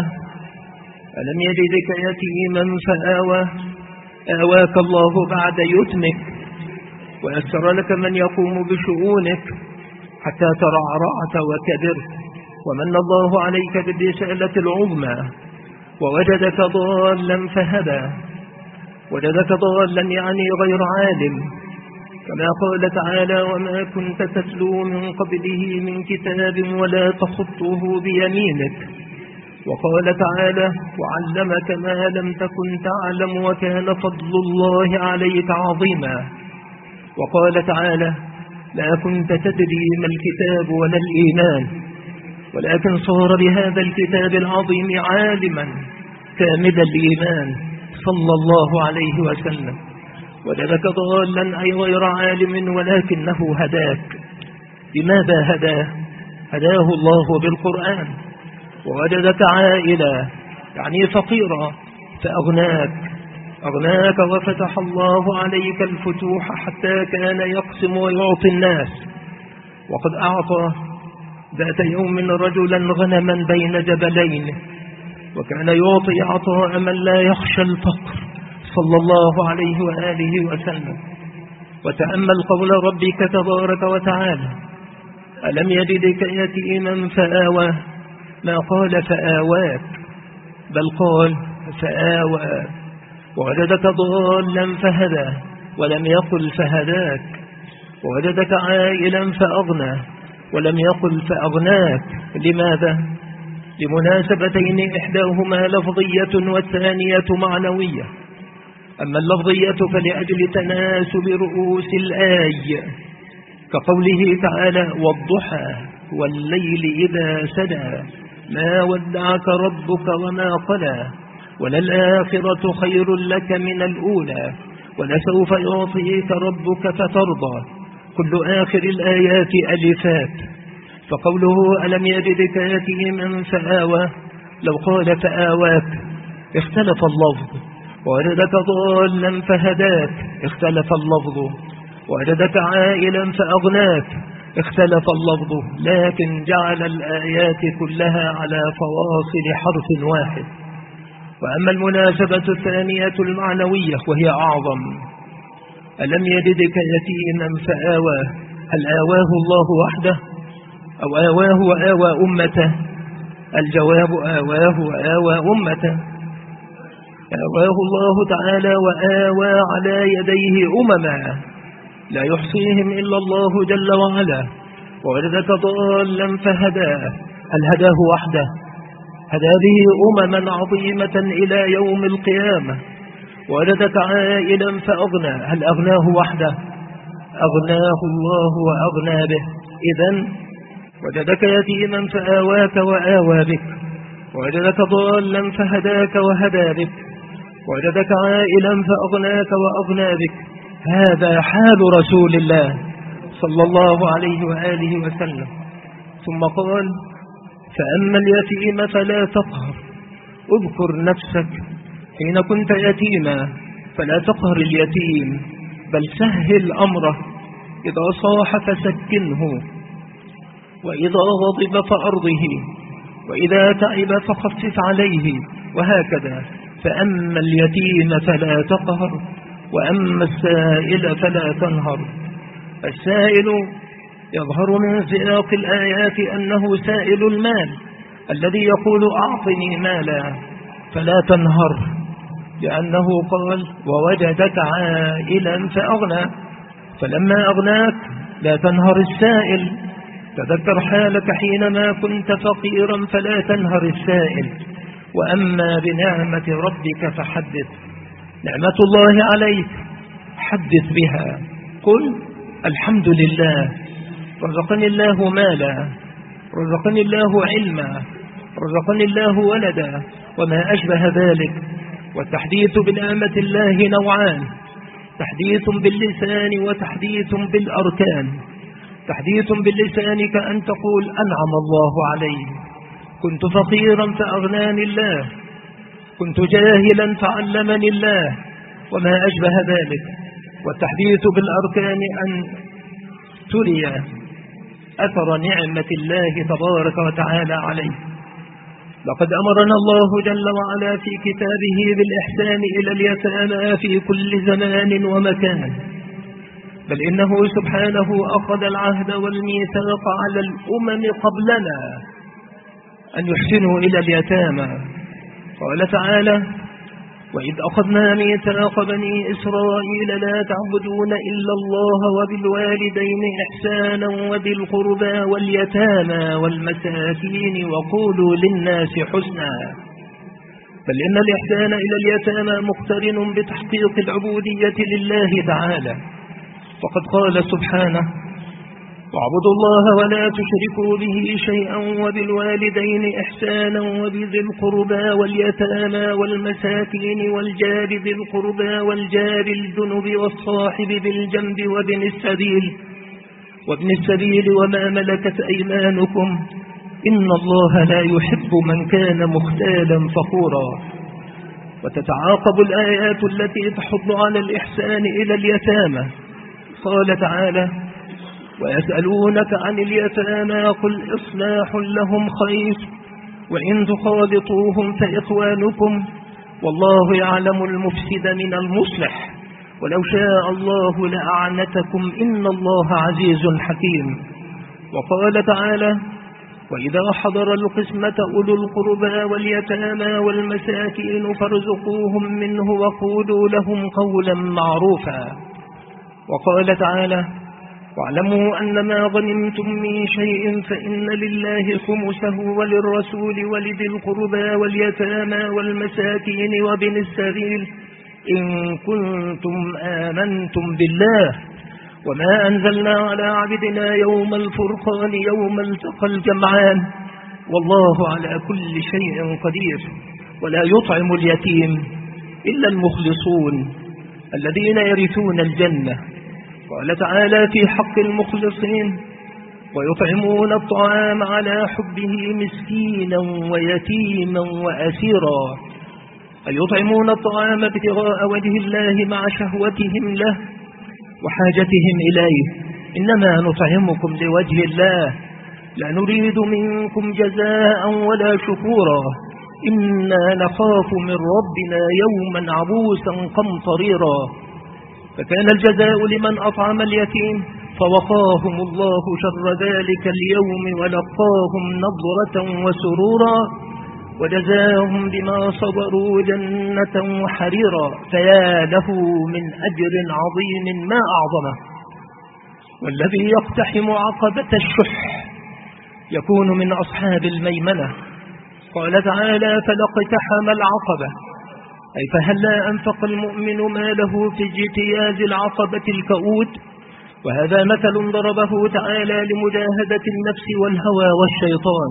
ألم يجدك يتيما فآوى، آواك الله بعد يتمك ويسر لك من يقوم بشؤونك حتى ترعرعت وكبرت، ومن الله عليك بالرسالة العظمى ووجدك ضالا فهدى. وجدك ضالا يعني غير عالم، كما قال تعالى: وما كنت تتلو من قبله من كتاب ولا تخطه بيمينك. وقال تعالى: وعلمك ما لم تكن تعلم وكان فضل الله عليك عظيما. وقال تعالى: لا كنت تدري ما الكتاب ولا الإيمان، ولكن صار بهذا الكتاب العظيم عالما كامل الإيمان صلى الله عليه وسلم. وجدك ضالا أي غير عالم ولكنه هداك. لماذا هداه؟ هداه الله بالقرآن. ووجدك عائلا يعني فقيرا فأغناك، أغناك وفتح الله عليك الفتوح حتى كان يقسم ويعطي الناس. وقد أعطى ذات يوم رجلا غنما بين جبلين، وكان يعطي عطاء من لا يخشى الفقر صلى الله عليه وآله وسلم. وتأمل قول ربك تبارك وتعالى: ألم يجدك يتيما فآوى، ما قال فآواك بل قال فآوى. ووجدك ضالا فهدى ولم يقل فهداك. ووجدك عائلا فأغنى ولم يقل فأغناك. لماذا؟ لمناسبتين، إحداهما لفظية والثانية معنوية. أما اللفظية فلأجل تناسب رؤوس الآية كقوله تعالى: والضحى والليل إذا سدى ما ودعك ربك وما قلى وللآخرة خير لك من الأولى ولسوف يعطيك ربك فترضى. كل آخر الآيات ألفات. فقوله ألم يجدك يتيما فآوى، لو قال فآواك اختلف اللفظ. ووجدك ضالا فهداك اختلف اللفظ. ووجدك عائلا فأغناك اختلف اللفظ. لكن جعل الآيات كلها على فواصل حرف واحد. وأما المناسبة الثانية المعنوية وهي أعظم: ألم يجدك يتيما فآوى، هل آواه الله وحده أو آواه وآوى أمته؟ الجواب: آواه وآوى أمته. آواه الله تعالى وآوى على يديه أمما لا يحصيهم إلا الله جل وعلا. ووجدك ضالا فهدى، هل هداه وحده؟ هدى به أمما عظيمة إلى يوم القيامة. ووجدك عائلا فأغنى، هل أغناه وحده؟ أغناه الله وأغنى به. إذن وجدك يتيما فآواك وآوى بك، ووجدك ضالا فهداك وهدى بك، ووجدك عائلا فأغناك وأغنى بك. هذا حال رسول الله صلى الله عليه وآله وسلم. ثم قال: فأما اليتيم فلا تقهر، اذكر نفسك حين كنت يتيما فلا تقهر اليتيم، بل سهل أمره، إذا صاح فسكنه، وإذا غضب فأرضه، وإذا تعب فخفف عليه، وهكذا. فأما اليتيم فلا تقهر، وأما السائل فلا تنهر. السائل يظهر من سياق الآيات أنه سائل المال الذي يقول أعطني مالا، فلا تنهر، لأنه قال ووجدك عائلا فأغنى، فلما أغناك لا تنهر السائل. تذكر حالك حينما كنت فقيرا فلا تنهر السائل. وأما بنعمة ربك فحدث، نعمة الله عليك حدث بها، قل الحمد لله، رزقني الله مالا، رزقني الله علما، رزقني الله ولدا، وما أشبه ذلك. والتحديث بنعمة الله نوعان: تحديث باللسان وتحديث بالأركان. تحديث باللسان كأن تقول أنعم الله علي، كنت فقيرا فأغناني الله، كنت جاهلا فعلمني الله، وما أشبه ذلك. والتحديث بالأركان أن تري أثر نعمة الله تبارك وتعالى عليه. لقد أمرنا الله جل وعلا في كتابه بالإحسان إلى اليتامى في كل زمان ومكان، بل إنه سبحانه أخذ العهد والميثاق على الأمم قبلنا أن يحسنوا إلى اليتامى. قال تعالى: وإذ أخذنا ميثاق بني إسرائيل لا تعبدون إلا الله وبالوالدين إحسانا وذي القربى واليتامى والمساكين وقولوا للناس حسنا. بل إن الإحسان إلى اليتامى مقترن بتحقيق العبودية لله تعالى، فقد قال سبحانه: واعبدوا الله ولا تشركوا به شيئا وبالوالدين إحسانا وبذي القربى واليتامى والمساكين والجار ذي القربى والجار الجنب والصاحب بالجنب وابن السبيل وما ملكت أيمانكم إن الله لا يحب من كان مختالا فخورا. وتتعاقب الآيات التي تحض على الإحسان إلى اليتامى. قال تعالى: ويسألونك عن اليتامى قل إصلاح لهم خير وإن تخالطوهم فإخوانكم والله يعلم المفسد من المصلح ولو شاء الله لأعنتكم إن الله عزيز حكيم. وقال تعالى: وإذا حضر القسمة أولو القربى واليتامى والمساكين فارزقوهم منه وقولوا لهم قولا معروفا. وقال تعالى: واعلموا أن ما غنمتم من شيء فإن لله خمسه وللرسول ولذي القربى واليتامى والمساكين وابن السبيل إن كنتم آمنتم بالله وما أنزلنا على عبدنا يوم الفرقان يوم التقى الجمعان والله على كل شيء قدير. ولا يطعم اليتيم إلا المخلصون الذين يرثون الجنة. قال تعالى في حق المخلصين: ويطعمون الطعام على حبه مسكينا ويتيما وأسيرا. أي يطعمون الطعام ابتغاء وجه الله مع شهوتهم له وحاجتهم إليه. إنما نطعمكم لوجه الله لا نريد منكم جزاء ولا شكورا إنا نخاف من ربنا يوما عبوسا قمطريرا. فكان الجزاء لمن أطعم اليتيم فوقاهم الله شر ذلك اليوم ولقاهم نضرة وسرورا وجزاهم بما صبروا جنة وحريرا. فيا له من أجر عظيم ما أعظمه. والذي يقتحم عقبة الشح يكون من أصحاب الميمنة. قال تعالى: فلاقتحم العقبة، أي فهلا أنفق المؤمن ماله في اجتياز العقبة الكؤود. وهذا مثل ضربه تعالى لمجاهدة النفس والهوى والشيطان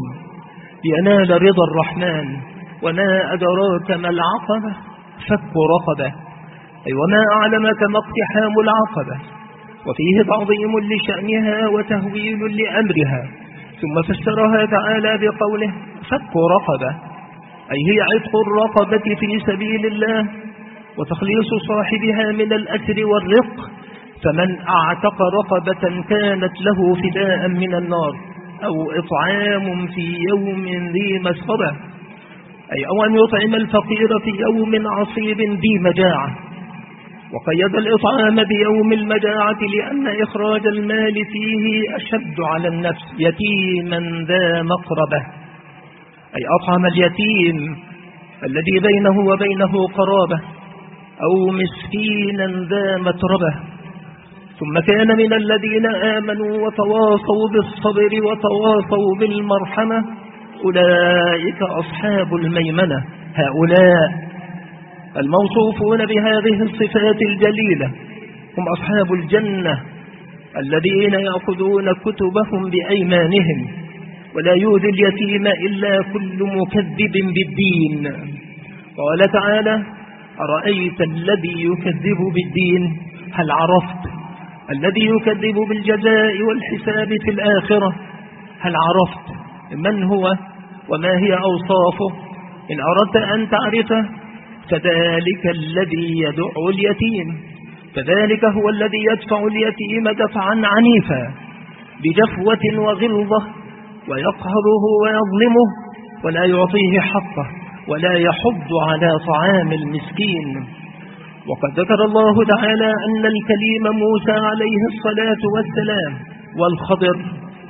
لينال رضا الرحمن. وما أدراك ما العقبة؟ فك رقبة، أي وما أعلمك ما اقتحام العقبة. وفيه تعظيم لشأنها وتهويل لأمرها، ثم فسرها تعالى بقوله: فك رقبة، أي هي عتق الرقبة في سبيل الله وتخليص صاحبها من الأسر والرق. فمن أعتق رقبة كانت له فداء من النار، أو إطعام في يوم ذي مسغبة، أي أو أن يطعم الفقير في يوم عصيب ذي مجاعة. وقيد الإطعام بيوم المجاعة لأن إخراج المال فيه أشد على النفس. يتيما ذا مقربة، أي أطعم اليتيم الذي بينه وبينه قرابة، أو مسكينا ذا متربة. ثم كان من الذين آمنوا وتواصوا بالصبر وتواصوا بالمرحمة أولئك أصحاب الميمنة. هؤلاء الموصوفون بهذه الصفات الجليلة هم أصحاب الجنة الذين يأخذون كتبهم بأيمانهم، ولا يؤذي اليتيم إلا كل مكذب بالدين. قال تعالى: أرأيت الذي يكذب بالدين؟ هل عرفت الذي يكذب بالجزاء والحساب في الآخرة؟ هل عرفت من هو وما هي أوصافه؟ إن أردت أن تعرفه فذلك الذي يدع اليتيم، فذلك هو الذي يدفع اليتيم دفعا عنيفا بجفوة وغلظة، ويقهره ويظلمه ولا يعطيه حقه ولا يحض على طعام المسكين. وقد ذكر الله تعالى أن الكليم موسى عليه الصلاة والسلام والخضر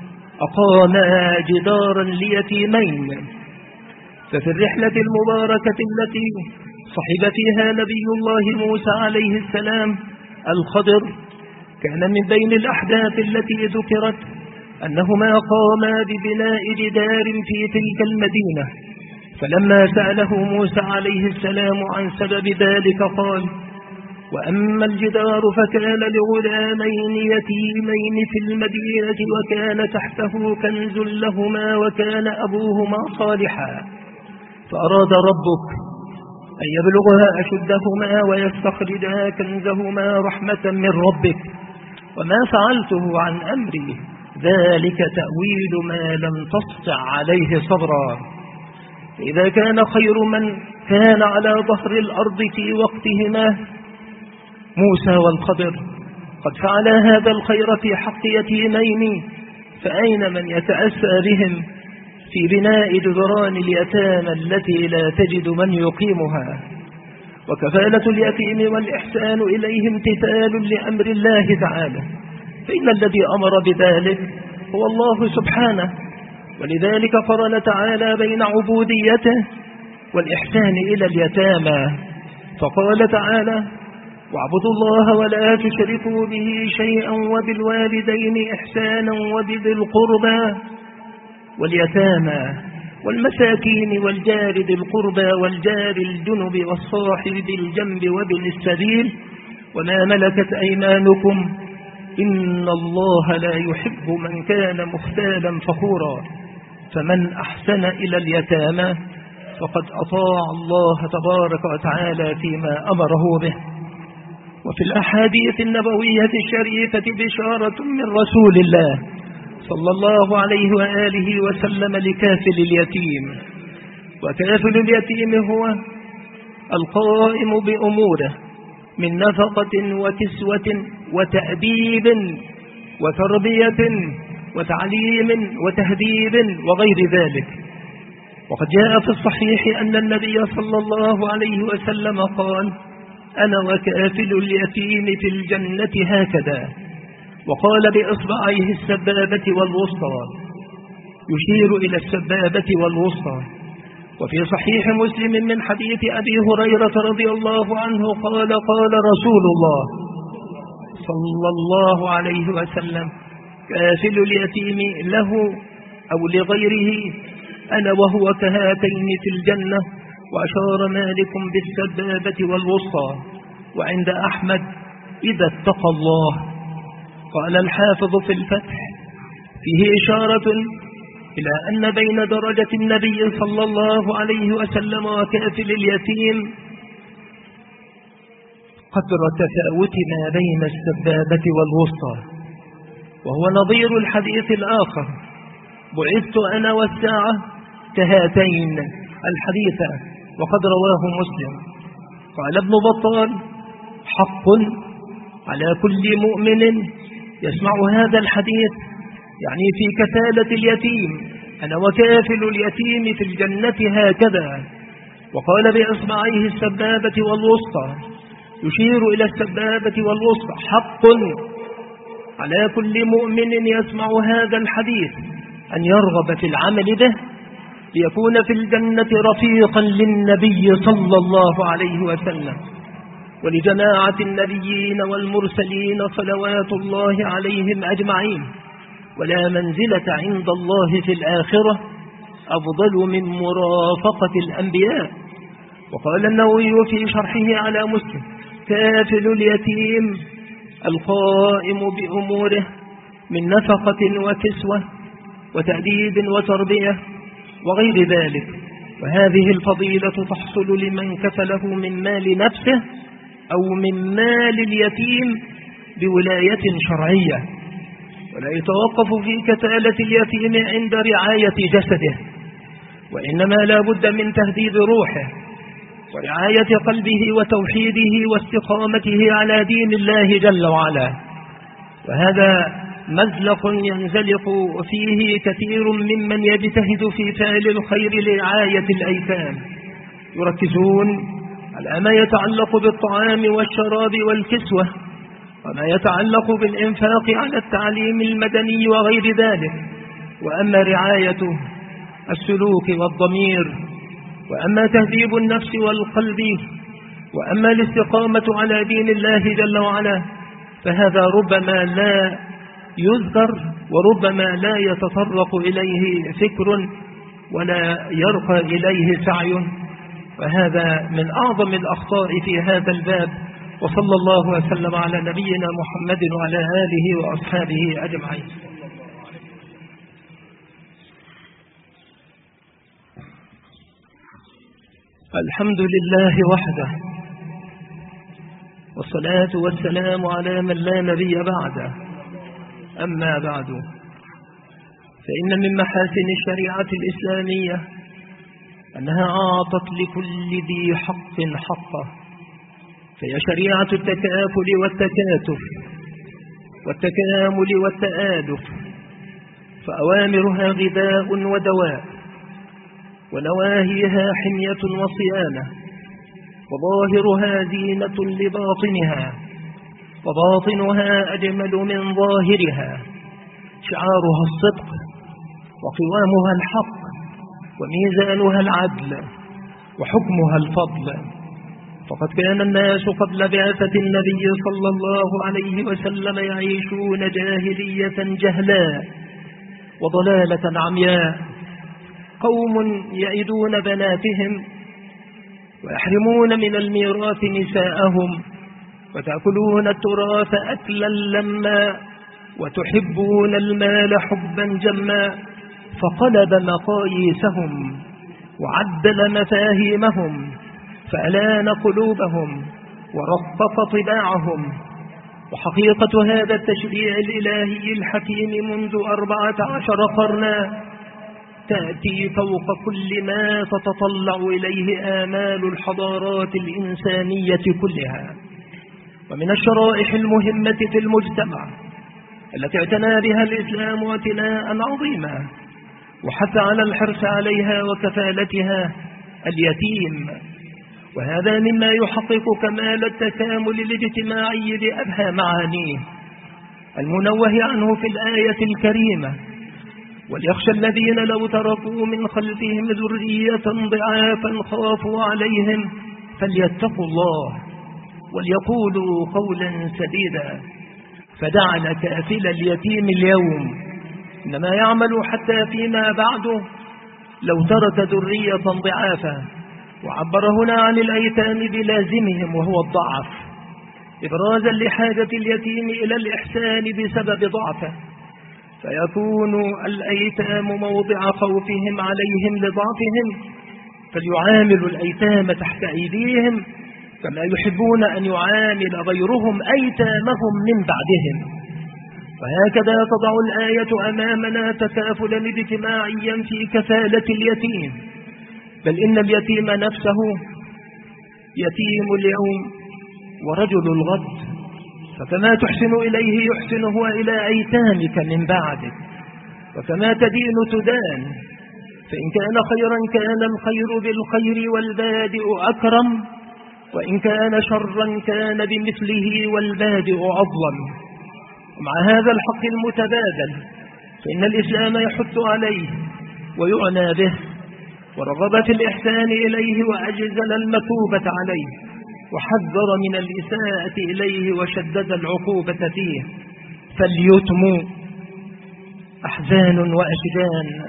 أقاما جدارا ليتيمين. ففي الرحلة المباركة التي صحب فيها نبي الله موسى عليه السلام الخضر، كان من بين الأحداث التي ذكرت أنهما قاما ببناء جدار في تلك المدينة. فلما سأله موسى عليه السلام عن سبب ذلك قال: وأما الجدار فكان لغلامين يتيمين في المدينة وكان تحته كنز لهما وكان أبوهما صالحا، فأراد ربك أن يبلغها أشدهما ويستخرجا كنزهما رحمة من ربك، وما فعلته عن أمري ذلك تأويل ما لم تستطع عليه صبرا. إذا كان خير من كان على ظهر الأرض في وقتهما موسى والخضر قد فعلا هذا الخير في حق يتيمين، فأين من يتأسى بهم في بناء جدران اليتامى التي لا تجد من يقيمها؟ وكفالة اليتيم والإحسان إليه امتثال لأمر الله تعالى، فإن الذي أمر بذلك هو الله سبحانه، ولذلك قرن تعالى بين عبوديته والإحسان إلى اليتامى، فقال تعالى: واعبدوا الله ولا تشركوا به شيئا وبالوالدين إحسانا وبذي القربى واليتامى والمساكين والجار ذي القربى والجار الجنب والصاحب بالجنب وابن السبيل وما ملكت أيمانكم إن الله لا يحب من كان مختالا فخورا. فمن أحسن إلى اليتامى فقد أطاع الله تبارك وتعالى فيما أمره به. وفي الأحاديث النبوية الشريفة بشارة من رسول الله صلى الله عليه وآله وسلم لكافل اليتيم. وكافل اليتيم هو القائم بأموره من نفقة وكسوة وتأديب وتربية وتعليم وتهذيب وغير ذلك. وقد جاء في الصحيح أن النبي صلى الله عليه وسلم قال: أنا وكافل اليتيم في الجنة هكذا، وقال بإصبعيه السبابة والوسطى، يشير إلى السبابة والوسطى. وفي صحيح مسلم من حديث أبي هريرة رضي الله عنه قال: قال رسول الله صلى الله عليه وسلم: كافل اليتيم له أو لغيره أنا وهو كهاتين في الجنة، وأشار مالك بالسبابة والوسطى. وعند أحمد: إذا اتقى الله. قال الحافظ في الفتح: فيه إشارة إلى أن بين درجة النبي صلى الله عليه وسلم وكافل اليتيم قدر تفاوت ما بين السبابة والوسطى، وهو نظير الحديث الآخر: بعثت أنا والساعة كهاتين، الحديث وقد رواه مسلم. قال ابن بطال: حق على كل مؤمن يسمع هذا الحديث، يعني في كفالة اليتيم: أنا وكافل اليتيم في الجنة هكذا. وقال بإصبعيه السبابة والوسطى يشير إلى السبابة والوسطى: حق على كل مؤمن يسمع هذا الحديث أن يرغب في العمل به ليكون في الجنة رفيقا للنبي صلى الله عليه وسلم ولجماعة النبيين والمرسلين صلوات الله عليهم أجمعين، ولا منزلة عند الله في الآخرة أفضل من مرافقة الأنبياء. وقال النووي في شرحه على مسلم: كافل اليتيم القائم بأموره من نفقة وكسوة وتأديب وتربية وغير ذلك. وهذه الفضيلة تحصل لمن كفله من مال نفسه أو من مال اليتيم بولاية شرعية، ولا يتوقف في كفالة اليتيم عند رعاية جسده، وإنما لا بد من تهذيب روحه ورعاية قلبه وتوحيده واستقامته على دين الله جل وعلا. وهذا مزلق ينزلق فيه كثير ممن يجتهد في فعل الخير لرعاية الأيتام، يركزون على ما يتعلق بالطعام والشراب والكسوة، وما يتعلق بالإنفاق على التعليم المدني وغير ذلك. وأما رعاية السلوك والضمير، وأما تهذيب النفس والقلب، وأما الاستقامة على دين الله جل وعلا، فهذا ربما لا يذكر وربما لا يتطرق إليه فكر ولا يرقى إليه سعي، وهذا من أعظم الأخطاء في هذا الباب. وصلى الله وسلم على نبينا محمد وعلى آله وأصحابه أجمعين. الحمد لله وحده، والصلاة والسلام على من لا نبي بعده. أما بعد، فإن من محاسن الشريعة الإسلامية أنها أعطت لكل ذي حق حقه، فهي شريعة التكافل والتكاتف والتكامل والتآلف، فأوامرها غذاء ودواء، ونواهيها حمية وصيانة، وظاهرها زينة لباطنها، وباطنها أجمل من ظاهرها، شعارها الصدق، وقوامها الحق، وميزانها العدل، وحكمها الفضل. فقد كان الناس قبل بعثة النبي صلى الله عليه وسلم يعيشون جاهلية جهلاء وضلالة عمياء، قوم يئدون بناتهم ويحرمون من الميراث نساءهم، وتأكلون التراث أكلا لما، وتحبون المال حبا جما، فقلب مقاييسهم وعدل مفاهيمهم، فألان قلوبهم ورقق طباعهم. وحقيقة هذا التشريع الإلهي الحكيم منذ 14 قرنا تأتي فوق كل ما تتطلع إليه آمال الحضارات الإنسانية كلها. ومن الشرائح المهمة في المجتمع التي اعتنى بها الإسلام اعتناء عظيما وحث على الحرص عليها وكفالتها اليتيم، وهذا مما يحقق كمال التكامل الاجتماعي بأبهى معانيه المنوه عنه في الآية الكريمة: وليخشى الذين لو تركوا من خلفهم ذرية ضعافا خافوا عليهم فليتقوا الله وليقولوا قولا سديدا. فجعل كافل اليتيم اليوم إنما يعمل حتى فيما بعده لو ترك ذرية ضعافا، وعبر هنا عن الأيتام بلازمهم وهو الضعف، إبرازا لحاجة اليتيم إلى الإحسان بسبب ضعفه، فيكون الأيتام موضع خوفهم عليهم لضعفهم، فليعاملوا الأيتام تحت أيديهم كما يحبون أن يعامل غيرهم أيتامهم من بعدهم. وهكذا تضع الآية أمامنا تكافلا اجتماعيا في كفالة اليتيم، بل إن اليتيم نفسه يتيم اليوم ورجل الغد، فكما تحسن إليه يحسن هو إلى أيتامك من بعدك، وكما تدين تدان، فإن كان خيرا كان الخير بالخير والبادئ أكرم، وإن كان شرا كان بمثله والبادئ أظلم. ومع هذا الحق المتبادل فإن الإسلام يحث عليه ويعنى به، ورغب في الإحسان إليه وأجزل المثوبة عليه، وحذر من الإساءة إليه وشدد العقوبة فيه. فاليتم أحزان وأشجان،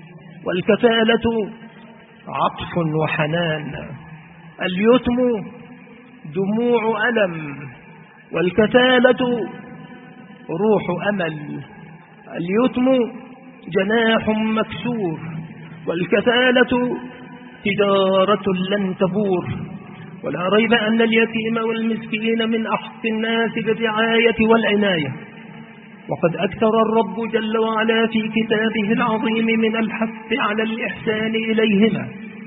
والكفالة عطف وحنان. اليتم دموع ألم، والكفالة روح أمل. اليتم جناح مكسور، والكفالة تجارة لن تبور. ولا ريب أن اليتيم والمسكين من أحق الناس بالرعاية والعناية، وقد أكثر الرب جل وعلا في كتابه العظيم من الحث على الإحسان إليهما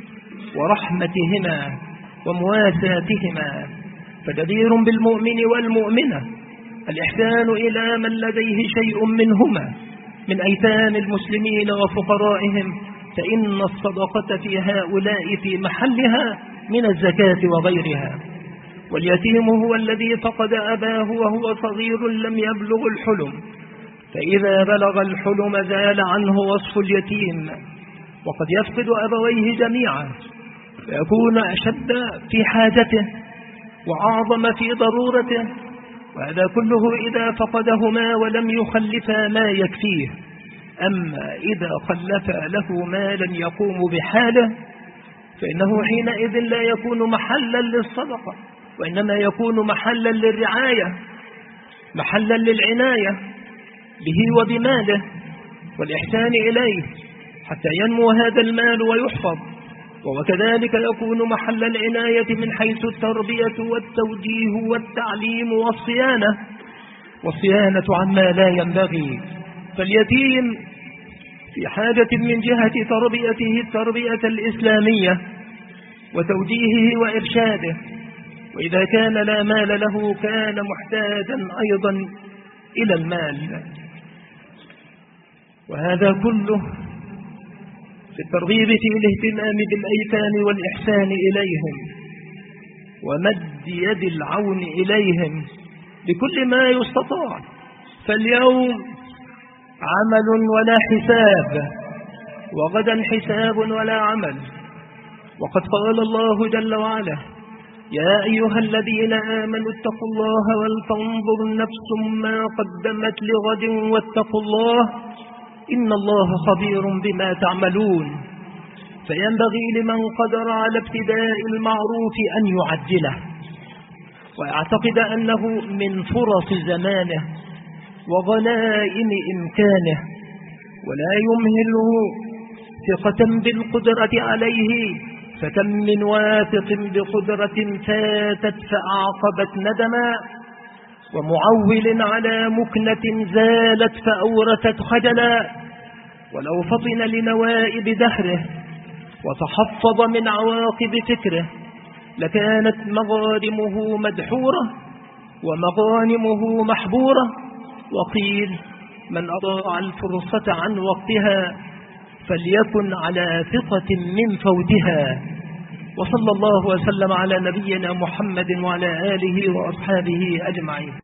ورحمتهما ومواساتهما. فجدير بالمؤمن والمؤمنة الإحسان إلى من لديه شيء منهما من أيتام المسلمين وفقرائهم، فإن الصدقة في هؤلاء في محلها من الزكاة وغيرها. واليتيم هو الذي فقد أباه وهو صغير لم يبلغ الحلم، فإذا بلغ الحلم زال عنه وصف اليتيم، وقد يفقد أبويه جميعا فيكون أشد في حاجته وأعظم في ضرورته، وهذا كله إذا فقدهما ولم يخلفا ما يكفيه. أما إذا خلفا له مالا يقوم بحاله فإنه حينئذ لا يكون محلا للصدقة، وإنما يكون محلا للرعاية، محلا للعناية به وبماله والإحسان إليه حتى ينمو هذا المال ويحفظ. وكذلك يكون محل العناية من حيث التربية والتوجيه والتعليم والصيانة عما لا ينبغي. فاليتيم في حاجة من جهة تربيته التربية الإسلامية وتوجيهه وإرشاده، وإذا كان لا مال له كان محتاجا أيضا إلى المال. وهذا كله في الترغيب في الاهتمام بالأيتام والإحسان إليهم ومد يد العون إليهم بكل ما يستطاع. فاليوم عمل ولا حساب، وغدا حساب ولا عمل. وقد قال الله جل وعلا: يا أيها الذين آمنوا اتقوا الله ولتنظر نفس ما قدمت لغد واتقوا الله إن الله خبير بما تعملون. فينبغي لمن قدر على ابتداء المعروف أن يعجله، ويعتقد أنه من فرص زمانه وغنائم إمكانه، ولا يمهله ثقة بالقدرة عليه، فكم من واثق بقدرة فاتت فأعقبت ندما، ومعول على مكنة زالت فأورثت خجلا. ولو فطن لنوائب دهره وتحفظ من عواقب فكره لكانت مغارمه مدحورة ومغانمه محبورة. وقيل: من أضاع الفرصة عن وقتها فليكن على ثقة من فوتها. وصلى الله وسلم على نبينا محمد وعلى آله وأصحابه أجمعين.